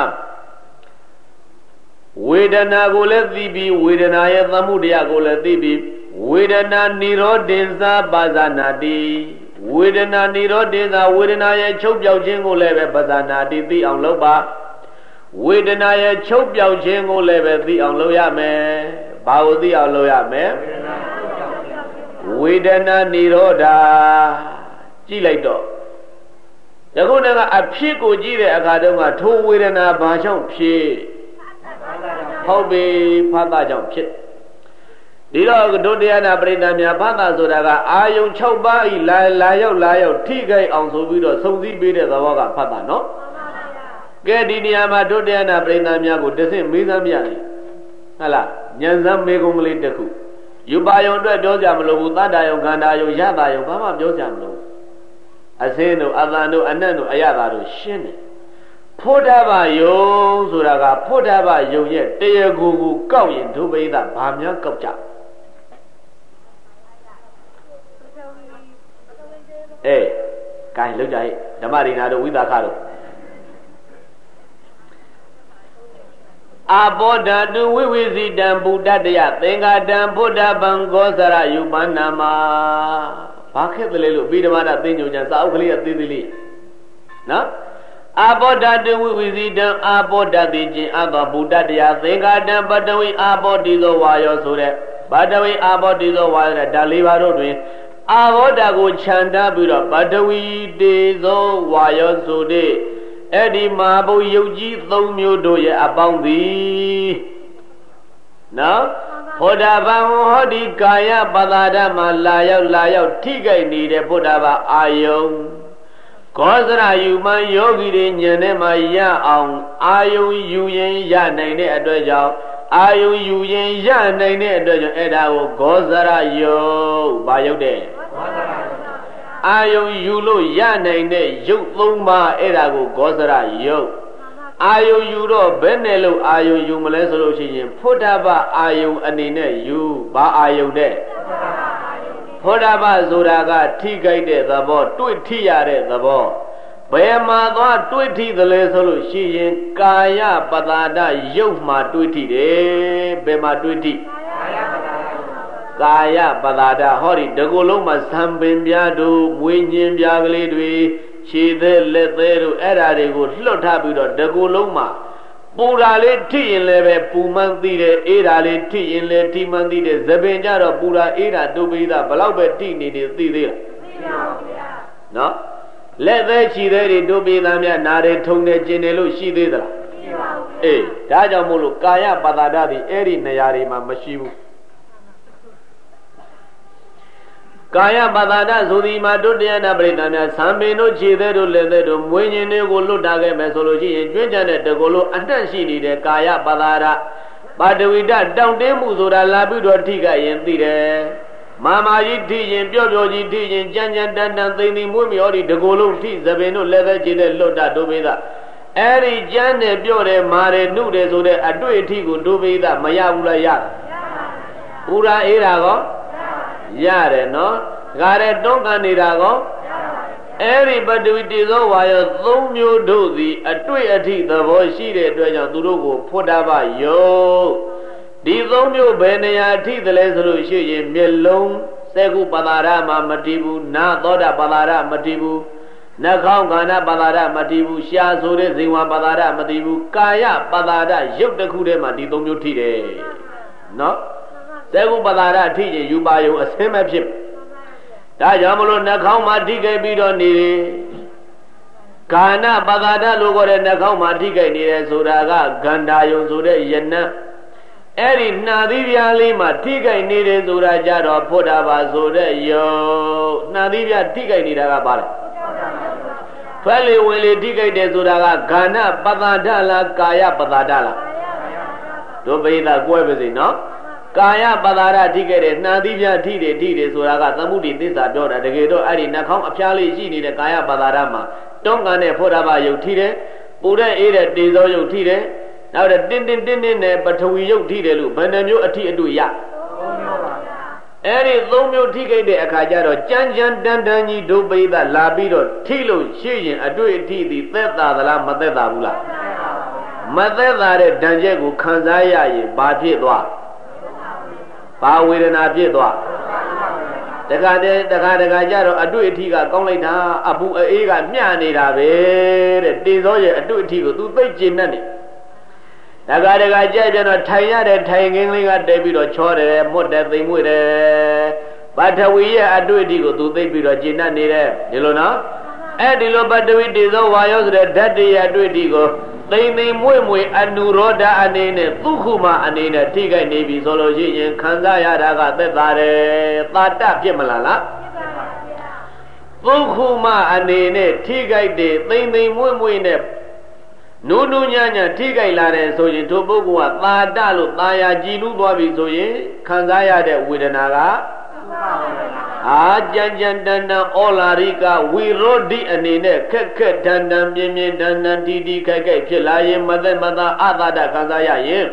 ဝေဒနာကိုလည်းသိပြီးဝေဒနာရဲ့သမှုတရားကိုလည်းသိပြီးဝေဒနာនិရောဓိသပါဇာနာတိဝေဒနာនិရောဓိသဝေဒနာရဲ့ချုပ်ပြောက်ခြင်းကိုလည်းပဲပါဇာနာတိသိအောင်လုပ်ပါဝေဒနာရဲ့ချုပ်ပြောက်ခြင်းကိုလည်းပဲသိအောင်လုပ်ရမယ်ဘာကိုသိအောင်လုပ်ရမယ်ဝေဒနာនិရောဓကြည့်လိုက်တော့ယခုတည်းကအဖြစ်ကိုကြည့်တဲ့အခါတုန်းကထိုဝေဒနာဘာကြောင့်ဖြစ်ဟုတ်ပြီဖတ်တာကြောင့်ဖြစ်ဒီတော့ဒုတိယနာပရိသတ်များဖတ်တာဆိုတာကအာယုံ6ပါးဤလာရောက်ထိခိုက်အောင်ဆိုပြီးတော့စုံစည်းပေးတဲ့သဘောကဖတ်တာနော်ကဲဒီနေရာမှာဒုတိယနာပရိသတ်များကိုတဆင့်မေးစမ်းပြတယ်ဟုတ်လားဉာဏ်စမ်းမေးကုန်ကလေးတစ်ခုယူပါယုံအတွက်ပြောကြမလို့ဘူးတတ္တယုံခန္ဓာယုံယတယုံဘာမှပြောကြမလို့အစင်းတို့အတန်တို့အနတ်တို့အယတာတို့ရှင်းတယ်ဖို့ဓဘယုံဆိုတာကဖို့ဓဘယုံရဲ့တရားကိုကောက်ရင်ဒုပိသဘာများကောက်ကြကဲလောက်ကြဟဲ့ဓမ္မရိနာတို့ဝိသခတို့အဘောဓတုဝိဝိဇိတံဗုဒ္ဓတယသင်္ဃတံဗုဒ္ဓဗံဂောစရယုပန္နမဘာခက်တယ်လေလို့ပြီးဓမ္မတာသိညုံကြစာအုပ်ကလေးကသေးသေးလေးနော်အဘောဓတုဝိဝိဇိတံအဘောဓတိခြင်းအသောဗုဒ္ဓတယသင်္ဃတံပတဝိအဘောတိသောဝါယောဆိုတဲ့ပတဝိအဘောတိသောဝါယောတဲ့ဓာလေးပါးတို့တွင်အဘောဓကိုခြံထားပြီးတော့ပတဝီတေသောဝါယောဆိုတဲ့အဲ့ဒီမဟာဘုယုတ်ကြီး3မျိုးတို့ရဲ့အပေါင်းသည်နော်ဘုဒ္ဓဘာဟောဒီကာယပသာဒမှာလာရောက်ထိခိုက်နေတဲ့ဘုဒ္ဓဘာအာယုံခောစရယူမှယောဂီတွေဉာဏ်နဲ့မှရအောင်အာယုံယူရင်ရနိုင်တဲ့အတွက်ကြောင့်အာယုံယူရင်ရနိုင်တဲ့အတွက်ကြောင့်အဲ့ဒါကိုခောစရယုတ်ဘာယုတ်တဲ့အာယုံယူလို့ရနိုင်တဲ့ယုတ်3ပါးအဲ့ဒါကိုခောစရယုတ်အာယုံယူတော့ဘယ်နဲ့လို့အာယုံယူမလဲဆိုလို့ရှိရင်ဖုဒ္ဓဘအာယုံအနေနဲ့ယူဘာအာယုံတဲ့ဖုဒ္ဓဘဆိုတာကထိခိုက်တဲ့သဘောတွေ့ထိရတဲ့သဘောဘယ်မှာသွားတွေ့ထိသလဲဆိုလို့ရှိရင်ကာယပတာဒယုတ်မှာတွေ့ထိတယ်ဘယ်မှာတွေ့ထိကာယပတာဒဟောဒီတကူလုံးမှာဇံပင်ပြားတို့မွေးညင်းပြားကလေးတွေခြေသေးလက်သေးတို့အဲ့ဓာတွေကိုလွတ်ထားပြီးတော့တကူလုံးမှာပူတာလေးထိရင်လည်းပဲပူမှန်းသိတယ်အေးတာလေးထိရင်လည်းထိမှန်းသိတယ်သပင်ကြတော့ပူတာအေးတာဒုပိသဘလောက်ပဲထိနေသိသေးလားသိပါဘူးဗျာနော်လက်သေးခြေသေးတွေဒုပိသများနာတွေထုံတယ်ကျင်တယ်လို့ရှိသေးသလားမရှိပါဘူးအေးဒါကြောင့်မို့လို့ကာယပတာဒသည်အဲ့ဒီနေရာတွေမှာမရှိဘူးကာယပတာဒဆိုဒီမှာဒုတိယနာပရိသတ်များသံပင်တို့ခြေသေးတို့လက်သေးတို့မွေးညင်းတွေကိုလွတ်ထားခဲ့မယ်ဆိုလို့ရှိရင်ကျွမ်းကျန်တဲ့တကူလုံးအနှံ့ရှိနေတဲ့ကာယပတာဒပါတဝိတတောင့်တင်းမှုဆိုတာလာပြီးတော့ထိခိုက်ရင်သိတယ်မာမာကြီးထိရင်ပြော့ကြီးထိရင်ကြမ်းကြမ်းတန်တန်သိမ့်သိမ့်မွေးမြော်ဒီတကူလုံးထိသပင်တို့လက်သေးခြေသေးလွတ်တာဒုပိသအဲ့ဒီကြမ်းတယ်ပြော့တယ်မာတယ်နှုတ်တယ်ဆိုတဲ့အတွေ့အထိကိုဒုပိသမရဘူးလားရဘူးရာအေးတာကောရတယ်နော်ဒါရဲတွန်းကန်နေတာကောအဲ့ဒီပတဝိတေသောဝါယော3မျိုးတို့သည်အတွေ့အထိသဘောရှိတဲ့အတွက်ကြောင့်သူတို့ကိုဖုဒ္ဓဘယုတ်ဒီ3မျိုးဘယ်နေရာအထိသလဲဆိုလို့ရှိရင်မျက်လုံးစက္ခုပတာရမှာမတည်ဘူးနာသောတာပတာရမတည်ဘူးနှာခေါင်းကဏပသာဒမတည်ဘူးရှားဆိုတဲ့ဇိဝပသာဒမတည်ဘူးကာယပသာဒရုပ်တစ်ခုတည်းမှာဒီသုံးမျိုးထိတယ်နော်သဲကုပသာဒထိရင်ယူပါယုံအစင်းမဖြစ်ဒါကြောင့်မလို့နှာခေါင်းမှာထိခဲ့ပြီးတော့နေတယ်ကာဏပသာဒလို့ခေါ်တဲ့နှာခေါင်းမှာထိခဲ့နေတယ်ဆိုတာကဂန္ဓာယုံဆိုတဲ့ယနံအဲ့ဒီနှာသီးပြားလေးမှာထိခိုက်နေတယ်ဆိုတာကြတော့ဖုဒ္ဓဘာဆိုတဲ့ယုံနှာသီးပြားထိခိုက်နေတာကဘာလဲထွက်လေဝင်လေထိခိုက်တယ်ဆိုတာကဂန္ဓပသာဒလားကာယပသာဒလားတို့ပိဿကွဲပါစေနော်ကာယပသာဒထိခဲ့တယ်နှာသီးပြားထိတယ်ဆိုတာကသမုဒိသစ္စာပြောတာတကယ်တော့အဲ့ဒီနှာခေါင်းအဖျားလေးရှိနေတဲ့ကာယပသာဒမှာတွန်းကန်တဲ့ဖုဒ္ဓဘာယုတ်ထိတယ်ပူတဲ့အေးတဲ့တေဇောယုတ်ထိတယ်နောက်တဲ့တင်းနဲ့ပထဝီယုတ်ထိတယ်လို့ဘယ်နှမျိုးအထိအတူရအဲ့ဒီသုံးမျိုးထိခဲ့တဲ့အခါကျတော့ကြမ်းတန်ကြီးဒုပိသလာပြီးတော့ထိလို့ရှိရင်အတွေ့အထိသည်သက်သာသလားမသက်သာဘူးလားမသက်သာတဲ့ဒဏ်ချက်ကိုခံစားရရင်ဘာဖြစ်သွားဘာဝေဒနာဖြစ်သွားတခါကြတော့အတွေ့အထိကကောင်းလိုက်တာအပူအေးကမျှနေတာပဲတဲ့တေဇောရဲ့အတွေ့အထိကို तू သိကျင်နေတခါကြက်ကြတော့ထိုင်ရတဲ့ထိုင်ခင်းလေးကတဲပြီးတော့ချောတယ်မွတ်တယ်သိမ်မွေ့တယ်ပထဝီရဲ့အတွေ့အထိကို तू သိပြီးတော့ကျင်နေတယ်ဒီလိုနော်အဲ့ဒီလိုပထဝီတေဇောဝါယောဆိုတဲ့ဓာတ်တွေရဲ့အတွေ့အထိကိုသိမ်မွေ့အနုရောဓအနေနဲ့သုခုမအနေနဲ့ထိခိုက်နေပြီဆိုလို့ရှိရင်ခံစားရတာကသက်သာတယ်သာတဖြစ်မလားသုခုမအနေနဲ့ထိခိုက်တယ်သိမ်မွေ့နဲ့နုညံ့ထိခိုက်လာတယ်ဆိုရင်ထိုပုဂ္ဂိုလ်ကသာတလို့သာယာကြည်နူးသွားပြီဆိုရင်ခံစားရတဲ့ဝေဒနာကကြမ်းတန်ဩလာရိကဝိရောဓိအနေနဲ့ခက်တန်ပြင်းတန်တီခိုက်ဖြစ်လာရင်မသက်မသာအသာဒခံစားရရင်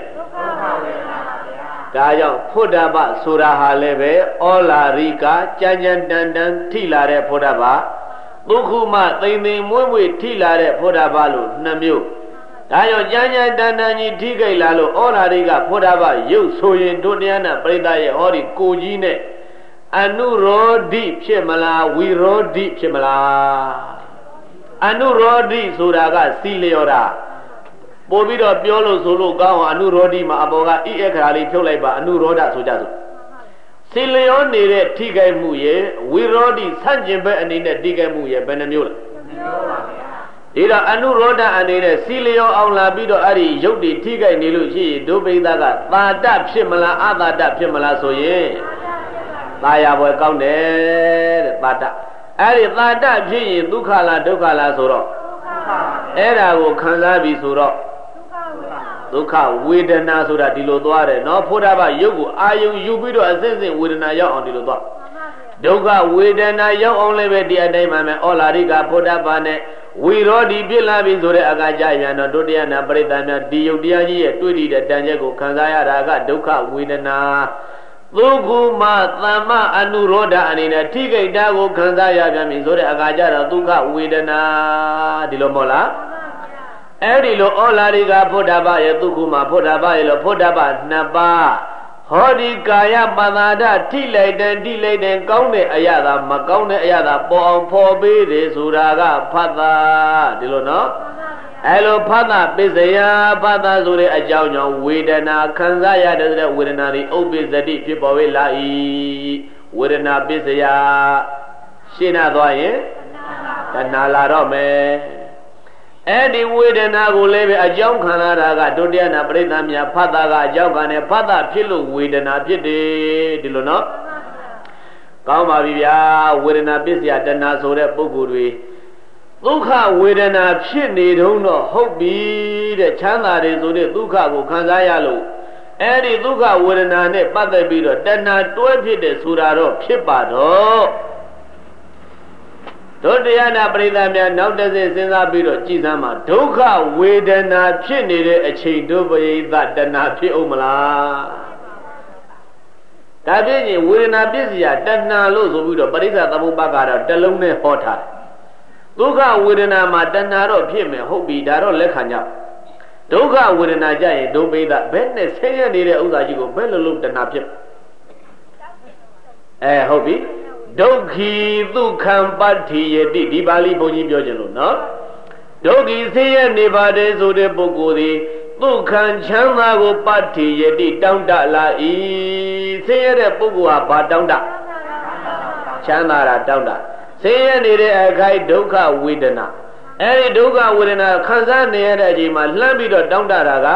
ဒါကြောင့်ဖုဒ္ဓဘာဆိုတာဟာလည်းပဲဩလာရိကကြမ်းတန်ထိလာတဲ့ဖုဒ္ဓဘာဒုက္ခမသိမ်မွေ့ထိလာတဲ့ဖုဒ္ဓဘာလို့နှစ်မျိုးဒါကြောင့်ကြမ်းတန်ကြီးထိခိုက်လာလို့ဩလာရိကဖုဒ္ဓဘာရုပ်ဆိုရင်တို့တရားနာပရိသတ်ရဲ့ဟောဒီကိုကြီးနဲ့အနုရောဓိဖြစ်မလားဝိရောဓိဖြစ်မလားအနုရောဓိဆိုတာကစီလျော်တာပို့ပြီးတော့ပြောလို့ဆိုလို့ကောင်းအောင်အနုရောဓိမှာအပေါ်ကဣအခရာလေးဖြုတ်လိုက်ပါအနုရောဓဆိုကြစို့စီလျော်နေတဲ့ထိခိုက်မှုရဲ့ဝိရောဓိဆန့်ကျင်ဘက်အနေနဲ့ထိခိုက်မှုရဲ့ဘယ်နှမျိုးလဲဒီတော့အနုရောဓအနေနဲ့စီလျော်အောင်လာပြီးတော့အဲ့ဒီရုပ်တွေထိခိုက်နေလို့ရှိရင်ဒုပိသကသာတဖြစ်မလားအသာတဖြစ်မလားဆိုရင်သာယာပွဲကောင်းတယ်တဲ့သာတအဲ့ဒီသာတဖြစ်ရင်ဒုက္ခလားဒုက္ခလားဆိုတော့အဲ့ဒါကိုခံစားပြီးဆိုတော့ဒုက္ခဝေဒနာဆိုတာဒီလိုသွားတယ်နော်ဖုဒ္ဓဘာရုပ်ကိုအာယုံယူပြီးတော့အစဉ်ဝေဒနာရောက်အောင်ဒီလိုသွားဒုက္ခဝေဒနာရောက်အောင်လည်းပဲဒီအတိုင်းမှမယ်ဩလာရိကဖုဒ္ဓဘာနဲ့ဝိရောဓိဖြစ်လာပြီဆိုတဲ့အခါကျရင်တော့ဒုတိယနာပရိသတ်များဒီယုတ်တရားကြီးရဲ့တွေ့တဲ့တန်ချက်ကိုခံစားရတာကဒုက္ခဝေဒနာသုခုမသမ္မအနုရောဓအနေနဲ့ထိခိတာကိုခံစားရပြန်ပြီဆိုတဲ့အခါကျတော့ဒုက္ခဝေဒနာဒီလိုမဟုတ်လားအဲ့ဒီလိုဩလာရိကဖုဒ္ဓဘာရဲ့သုခုမဖုဒ္ဓဘာရဲ့လို့ဖုဒ္ဓဘာနှစ်ပါးဟောဒီကာယပသာဒထိလိုက်တဲ့ကောင်းတဲ့အရာသာမကောင်းတဲ့အရာသာပေါ်အောင်ဖော်ပေးတယ်ဆိုတာကဖတ်တာဒီလိုနော်အဲ့လိုဖတ်တာပစ္စယဖတ်တာဆိုတဲ့အကြောင်းကြောင့်ဝေဒနာခံစားရတဲ့ဝေဒနာတွေဥပ္ပဇ္ဇတိဖြစ်ပေါ်ဝေလာ၏ဝေဒနာပစ္စယရှင်းနာသွားရင်တဏှာလာတော့မယ်အဲ့ဒီဝေဒနာကိုလည်းပဲအကြောင်းခံရတာကဒုတိယနာပရိသတ်များဖတ်တာကအကြောင်းခံတယ်ဖတ်တာဖြစ်လို့ဝေဒနာဖြစ်တယ်ဒီလိုနော်ကောင်းပါပြီဗျာဝေဒနာပစ္စယတဏှာဆိုတဲ့ပုဂ္ဂိုလ်တွေဒုက္ခဝေဒနာဖြစ်နေတုန်းတော့ဟုတ်ပြီတဲ့ချမ်းသာတယ်ဆိုတဲ့ဒုက္ခကိုခံစားရလို့အဲ့ဒီဒုက္ခဝေဒနာနဲ့ပတ်သက်ပြီးတော့တဏှာတွဲဖြစ်တယ်ဆိုတာတော့ဖြစ်ပါတော့ဒုတိယနာပရိသတ်များနောက်တစ်ဆင့်စဉ်းစားပြီးတော့ကြည်စမ်းမှာဒုက္ခဝေဒနာဖြစ်နေတဲ့အချိန်ဒုပရိသတဏှာဖြစ်အောင်မလားဒါဖြစ်ရင်ဝေဒနာပစ္စယတဏှာလို့ဆိုပြီးတော့ပရိစ္ဆသမုပ္ပါကတော့တလုံးနဲ့ဟောထားတယ်ဒုက္ခဝေဒနာမှာတဏှာတော့ဖြစ်မယ်ဟုတ်ပြီဒါတော့လက်ခံကြဒုက္ခဝေဒနာကြရင်ဒုပိသဘယ်နဲ့ဆင်းရဲနေတဲ့ဥစ္စာကြီးကိုဘယ်လိုလုပ်တဏှာဖြစ်ဟုတ်ပြီဒုက္ခိဒုက္ခံပတ္တိယတိဒီပါဠိဘုန်းကြီးပြောခြင်းလို့နော်ဒုက္ခိဆင်းရဲနေပါတယ်ဆိုတဲ့ပုဂ္ဂိုလ်သည်ဒုက္ခံချမ်းသာကိုပတ္တိယတိတောင်းတလာ၏ဆင်းရဲတဲ့ပုဂ္ဂိုလ်ဟာဘာတောင်းတချမ်းသာတာတောင်းတဆင်းရဲနေတဲ့အခိုက်ဒုက္ခဝေဒနာအဲဒီဒုက္ခဝေဒနာခံစားနေရတဲ့အချိန်မှာလှမ်းပြီးတော့တောင်းတတာက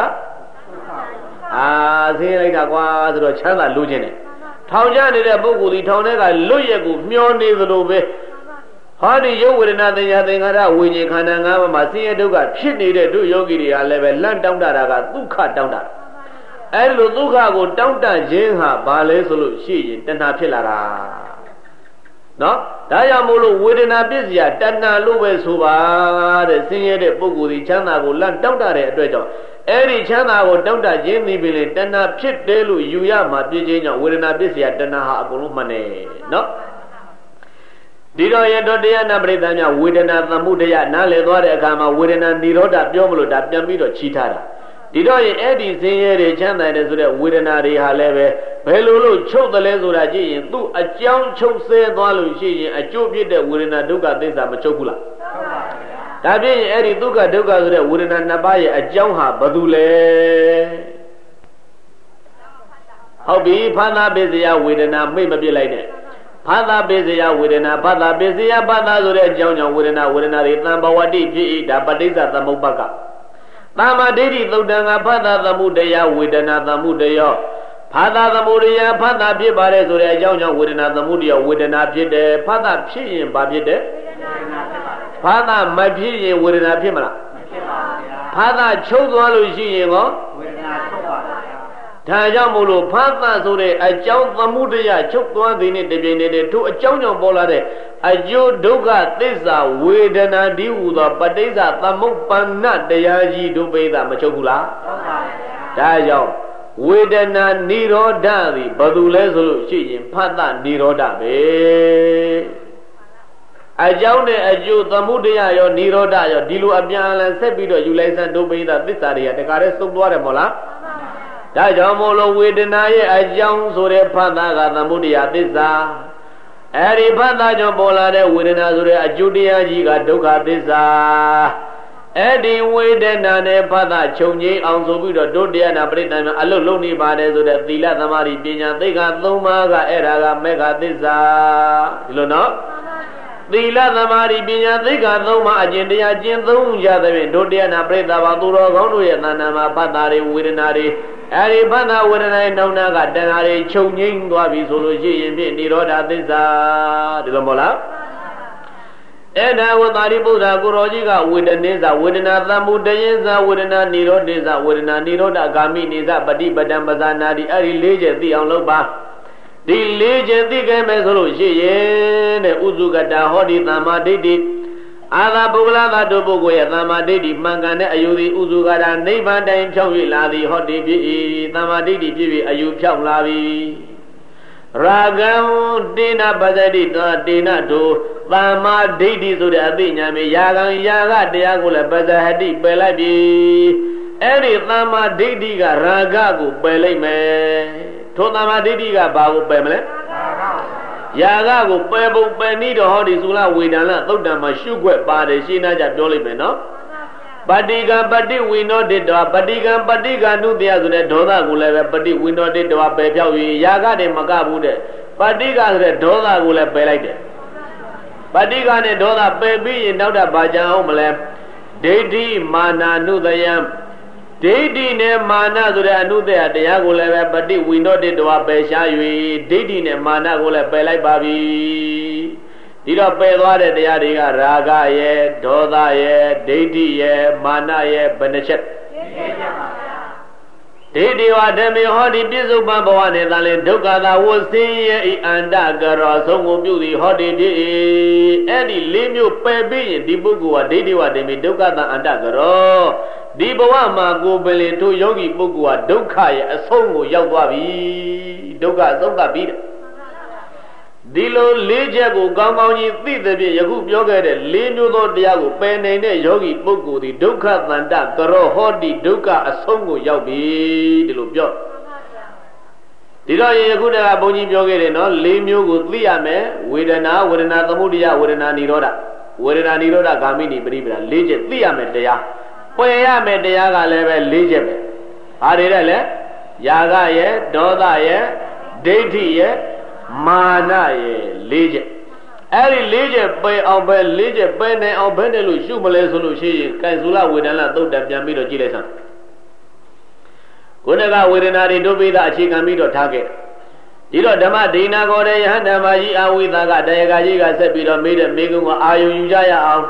ဆင်းရဲလိုက်တာကွာဆိုတော့ချမ်းသာလိုချင်တယ်ထောင်ကျနေတဲ့ပုဂ္ဂိုလ်ဒီထောင်ထဲကလွတ်ရက်ကိုမျောနေသလိုပဲဟောဒီရုပ်ဝေဒနာသင်္ညာသင်္ခါရဝိညာဉ်ခန္ဓာ၅ပါးမှာဆင်းရဲဒုက္ခဖြစ်နေတဲ့တို့ယောဂီတွေကလည်းပဲလန့်တောင်းတတာကဒုက္ခတောင်းတအဲဒီလိုဒုက္ခကိုတောင်းတခြင်းဟာဘာလဲဆိုလို့ရှိရင်တဏှာဖြစ်လာတာနော်ဒါကြောင့်မို့လို့ဝေဒနာပစ္စယတဏှာလို့ပဲဆိုပါတဲ့ဆင်းရဲတဲ့ပုဂ္ဂိုလ်ဒီချမ်းသာကိုလန့်တောင်းတတဲ့အတွက်ကြောင့်အဲ့ဒီချမ်းသာကိုတောင်းတခြင်းသည်ပင်လေတဏှာဖြစ်တယ်လို့ယူရမှာပြည့်ခြင်းကြောင့်ဝေဒနာပစ္စယတဏှာဟာအကုန်လုံးမှန်တယ်နော်ဒီတော့ရတော့တရားနာပရိသတ်များဝေဒနာသမှုတရားနားလည်သွားတဲ့အခါမှာဝေဒနာនិရောဓပြောမလို့ဒါပြန်ပြီးတော့ချီးထားတာဒီတော့ရင်အဲ့ဒီဆင်းရဲတွေချမ်းသာတယ်ဆိုတဲ့ဝေဒနာတွေဟာလည်းပဲဘယ်လိုလို့ချုပ်တယ်လဲဆိုတာကြည့်ရင်သူ့အကြောင်းချုပ်ဆဲသွားလို့ရှိရင်အကျိုးဖြစ်တဲ့ဝေဒနာဒုက္ခသစ္စာမချုပ်ဘူးလားဒါဖြင့်အဲ့ဒီဒုက္ခဒုက္ခဆိုတဲ့ဝေဒနာနှစ်ပါးရဲ့အကြောင်းဟာဘာတူလဲဟုတ်ပြီဖသပစ္စယဝေဒနာမိတ်မပြစ်လိုက်နဲ့ဖသပစ္စယဝေဒနာဖသပစ္စယဖသဆိုတဲ့အကြောင်းကြောင့်ဝေဒနာတွေသံဘဝတိဖြစ်၏ဒါပဋိစ္စသမုပ္ပါကသမ္မာဒိဋ္ဌိသုတ်တံကဖသသမုဒယဝေဒနာသမုဒယောဖသသမုဒယဖသဖြစ်ပါတယ်ဆိုတဲ့အကြောင်းကြောင့်ဝေဒနာသမုဒယဝေဒနာဖြစ်တယ်ဖသဖြစ်ရင်ဘာဖြစ်တယ်ဖသမဖြစ်ရင်ဝေဒနာဖြစ်မလားမဖြစ်ပါဘူးဖသချုပ်သွားလို့ရှိရင်ကောဝေဒနာချုပ်ပါဘူးဒါကြောင့်မို့လို့ဖသဆိုတဲ့အကြောင်းသမုဒယချုပ်သွားသည်နဲ့တပြိုင်တည်းထို့အကြောင်းကြောင့်ပေါ်လာတဲ့အကျိုးဒုက္ခသစ္စာဝေဒနာဒီဟူသောပဋိစ္စသမုပ္ပန္နတရားကြီးတို့ပိဿမချုပ်ဘူးလားဟုတ်ပါဘူးဒါကြောင့်ဝေဒနာនិရောဓသည်ဘာလို့လဲဆိုလို့ရှိရင်ဖသនិရောဓပဲအကြောင်းနဲ့အကျိုးသမုဒယရောនិရောဓရောဒီလိုအပြန်အလှန်ဆက်ပြီးတော့ယူလိုက်စမ်းတို့ပိဿသစ္စာတွေကတခါတည်းစုံသွားတယ်မို့လားဒါကြောင့်မို့လို့ဝေဒနာရဲ့အကြောင်းဆိုတဲ့ဖသကသမုဒယသစ္စာအဲဒီဖသကြောင့်ပေါ်လာတဲ့ဝေဒနာဆိုတဲ့အကျိုးတရားကြီးကဒုက္ခသစ္စာအဲ့ဒီဝေဒနာနဲ့ဖသချုပ်ငြိမ်းအောင်ဆိုပြီးတော့တို့တရားနာပရိသတ်များအလုတ်လုံးနေပါတယ်ဆိုတဲ့သီလသမာဓိပညာသိက္ခာ၃ပါးကအဲ့ဒါကမေဃသစ္စာဒီလိုနော်သီလသမာဓိပညာသိက္ခာ၃ပါးအကျင့်တရားကျင့်သုံးရတဲ့ဖြင့်တို့တရားနာပရိသတ်ပါသူတော်ကောင်းတို့ရဲ့သဏ္ဍာန်မှာဖသတွေဝေဒနာတွေအဲ့ဒီဖသဝေဒနာရဲ့နှောင်းနာကတဏှာတွေချုပ်ငြိမ်းသွားပြီဆိုလို့ရှိရင်ဖြင့်និရောဓသစ္စာဒီလိုမဟုတ်လားအဲ့ဒါဝတာရိပုတ္တကိုရောကြီးကဝေဒနေသဝေဒနာသမုဒယေသဝေဒနာនិရောဓေသဝေဒနာនិရောဓဂာမိနေသပฏิပဒံပဇာနာတိအဲ့ဒီ၄ချက်သိအောင်လုပ်ပါဒီ၄ချက်သိခဲ့မယ်ဆိုလို့ရှိရင်တဲ့ဥစုကတာဟောဒီသမ္မာဒိဋ္ဌိအာသာပုဂ္ဂလသာတို့ပုဂ္ဂိုလ်ရဲ့သမ္မာဒိဋ္ဌိမှန်ကန်တဲ့အယူသည်ဥစုကတာနိဗ္ဗာန်တိုင်ဖြောင်း၍လာသည်ဟောဒီဖြစ်၏သမ္မာဒိဋ္ဌိဖြစ်ပြီးအယူဖြောင်းလာပြီရာဂံတေနပဇတိတေနတို့သမ္မာဒိဋ္ဌိဆိုတဲ့အသိဉာဏ်မျိုးယာကံယာကတရားကိုလည်းပဇဟတိပယ်လိုက်ပြီအဲ့ဒီသမ္မာဒိဋ္ဌိကရာဂကိုပယ်လိုက်မယ်ထိုသမ္မာဒိဋ္ဌိကဘာကိုပယ်မလဲယာကကိုပယ်ဖို့ပယ်နည်းတော့ဟောဒီသုလဝေဒနာသုတ်တံမှာရှုွက်ပါတယ်ရှင်းနာကြပြောလိုက်မယ်နော်ပฏิကံပฏิဝိနောတိတောပฏิကံပฏิကနုတရားဆိုတဲ့ဒေါသကိုလည်းပဲပฏิဝိနောတိတောပယ်ဖြောက်၍ယာကတွေမကဘူးတဲ့ပฏิကဆိုတဲ့ဒေါသကိုလည်းပယ်လိုက်တယ်ပฏิကနဲ့ဒေါသပယ်ပြီးရင်နောက်တော့ဘာကြံအောင်မလဲဒိဋ္ဌိမာနာနုတယံဒိဋ္ဌိနဲ့မာနဆိုတဲ့အနုတ္တတရားကိုလည်းပဲပฏิဝိနောတိတောပယ်ရှား၍ဒိဋ္ဌိနဲ့မာနကိုလည်းပယ်လိုက်ပါပြီဒီတော့ပယ်သွားတဲ့တရားတွေကရာဂရဲ့ဒေါသရဲ့ဒိဋ္ဌိရဲ့မာနရဲ့ဘယ်နှချက်ဒိဋ္ဌိဝဓမ္မေဟောဒီပြစ္ဆုတ်ပံဘဝနဲ့သာလေဒုက္ခသာဝဆင်းရဲ့ဤအန္တကရောဆုံးကိုပြုသည်ဟောဒီဖြစ်အဲ့ဒီ၄မျိုးပယ်ပြီးရင်ဒီပုဂ္ဂိုလ်ကဒိဋ္ဌိဝဓမ္မေဒုက္ခသာအန္တကရောဒီဘဝမှာကိုယ်ပင်လေတို့ယောဂီပုဂ္ဂိုလ်ကဒုက္ခရဲ့အဆုံးကိုရောက်သွားပြီဒုက္ခအဆုံးသတ်ပြီဒီလို၄ချက်ကိုကောင်းကောင်းကြီးသိတဲ့ဖြင့်ယခုပြောခဲ့တဲ့၄မျိုးသောတရားကိုပယ်နိုင်တဲ့ယောဂီပုဂ္ဂိုလ်ဒီဒုက္ခသန္တကရောဟောတိဒုက္ခအဆုံးကိုရောက်ပြီဒီလိုပြောဒဒီတော့ရေခုတကဘုန်းကြီးပြောခဲ့တယ်နော်၄မျိုးကိုသိရမယ်ဝေဒနာသမုဒယဝေဒနာနိရောဓဝေဒနာနိရောဓဂามိနိပရိပဒါ၄ချက်သိရမယ်တရားပယ်ရမယ်တရားကလည်းပဲ၄ချက်ပဲဘာတွေလဲယာကရဲ့ဒေါသရဲ့ဒိဋ္ဌိရဲ့မာနရဲ့၄ချက်အဲ့ဒီ၄ချက်ပယ်အောင်ပဲ၄ချက်ပယ်နိုင်အောင်ဘယ်နဲ့လို့ရှုမလဲဆိုလို့ရှိရင်ကံစုလဝေဒနာသုတ်တံပြန်ပြီးတော့ကြည့်လိုက်စမ်းခုနကဝေဒနာတွေဒုပိသအခြေခံပြီးတော့ထားခဲ့ဒီတော့ဓမ္မဒိဏကောတဲ့ယဟန်ဓမ္မကြီးအဝိသကတရားကကြီးကဆက်ပြီးတော့မေးတဲ့မေးခွန်းကိုအာယုံယူကြရအောင်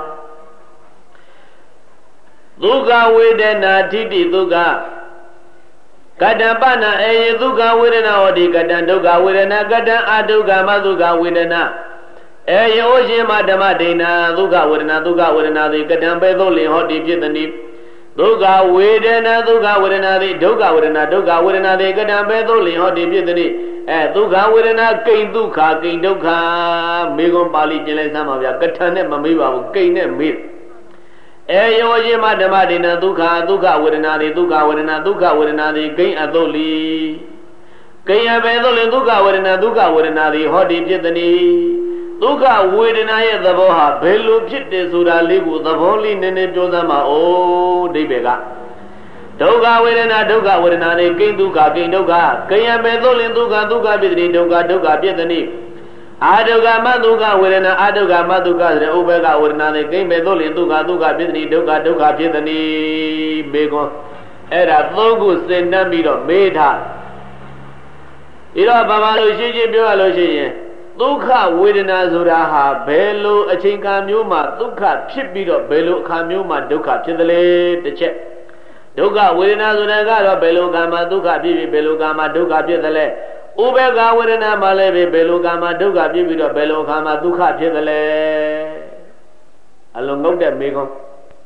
ဒုက္ခဝေဒနာထိတိဒုက္ခကတံပနာအေယဒုက္ခဝေဒနာဟောတိကတံဒုက္ခဝေဒနာကတံအဒုက္ခမဒုက္ခဝေဒနာအေယောရှင်မဓမ္မဒိဏဒုက္ခဝေဒနာသည်ကတံပဲသို့လင်ဟောတိဖြစ်သည်ဒုက္ခဝေဒနာသည်ဒုက္ခဝေဒနာသည်ကတံပဲသို့လင်ဟောတိဖြစ်သည်ဒုက္ခဝေဒနာကိဉ္ဒုက္ခကိဉ္ဒုက္ခမေကွန်ပါဠိကျင်လိုက်စမ်းပါဗျာကထံနဲ့မမေးပါဘူးကိဉ္နဲ့မေးအေယောရှင်မဓမ္မဒိဏဒုက္ခဝေဒနာသည်ကိဉ္အသုတ်လီကိဉ္အပဲသို့လင်ဒုက္ခဝေဒနာသည်ဟောတိဖြစ်သည်ဒုက္ခဝေဒနာရဲ့သဘောဟာဘယ်လိုဖြစ်တယ်ဆိုတာလေးကိုသဘောလေးနည်းနည်းပြောသမ်းပါဦးအဓိပ္ပာယ်ကဒုက္ခဝေဒနာနဲ့ကိဉ္ဒုက္ခကိဉ္ဒုက္ခကိဉ္အပဲသို့လင်ဒုက္ခဖြစ်သည်ဒုက္ခဖြစ်သည်အာဒုက္ခမဒုက္ခဝေဒနာဆိုတဲ့ဥပ္ပကဝေဒနာနဲ့ကိဉ္ပဲသို့လင်ဒုက္ခဖြစ်သည်ဒုက္ခဖြစ်သည်မေကွန်အဲ့ဒါသုံးခုစဉ်းနှံပြီးတော့မေးထားဒီတော့ဘာလို့ရှင်းရှင်းပြောရလို့ရှိရင်ဒုက္ခဝေဒနာဆိုတာဟာဘယ်လိုအချိန်ကာမျိုးမှာဒုက္ခဖြစ်ပြီးတော့ဘယ်လိုအခါမျိုးမှာဒုက္ခဖြစ်သလဲတစ်ချက်ဒုက္ခဝေဒနာဆိုတာကတော့ဘယ်လိုကာမှာဒုက္ခဖြစ်ပြီးဘယ်လိုကာမှာဒုက္ခဖြစ်သလဲဥပေက္ခဝေဒနာမှာလည်းဘယ်လိုကာမှာဒုက္ခဖြစ်ပြီးတော့ဘယ်လိုအခါမှာဒုက္ခဖြစ်သလဲအလုံးငုတ်တဲ့မေကွန်း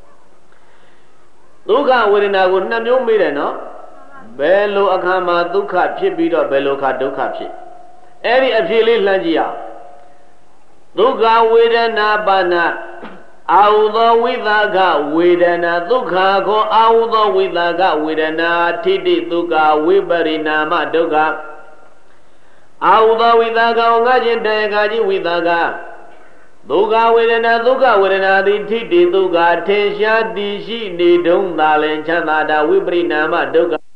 ဒုက္ခဝေဒနာကိုနှစ်မျိုးမေးတယ်နော်ဘယ်လိုအခါမှာဒုက္ခဖြစ်ပြီးတော့ဘယ်လိုအခါဒုက္ခဖြစ်အဲ့ဒီအဖြစ်လေးလှမ်းကြည့်အောင်ဒုက္ခဝေဒနာပါဏအာဟုသောဝိသကဝေဒနာဒုက္ခကိုအာဟုသောဝိသကဝေဒနာထိတိဒုက္ခဝိပရိနာမဒုက္ခအာဟုသောဝိသကငါချင်းတရားကကြီးဝိသကဒုက္ခဝေဒနာသည်ထိတိဒုက္ခထင်ရှားတည်ရှိနေတုံးသာလင်ချမ်းသာတာဝိပရိနာမဒုက္ခ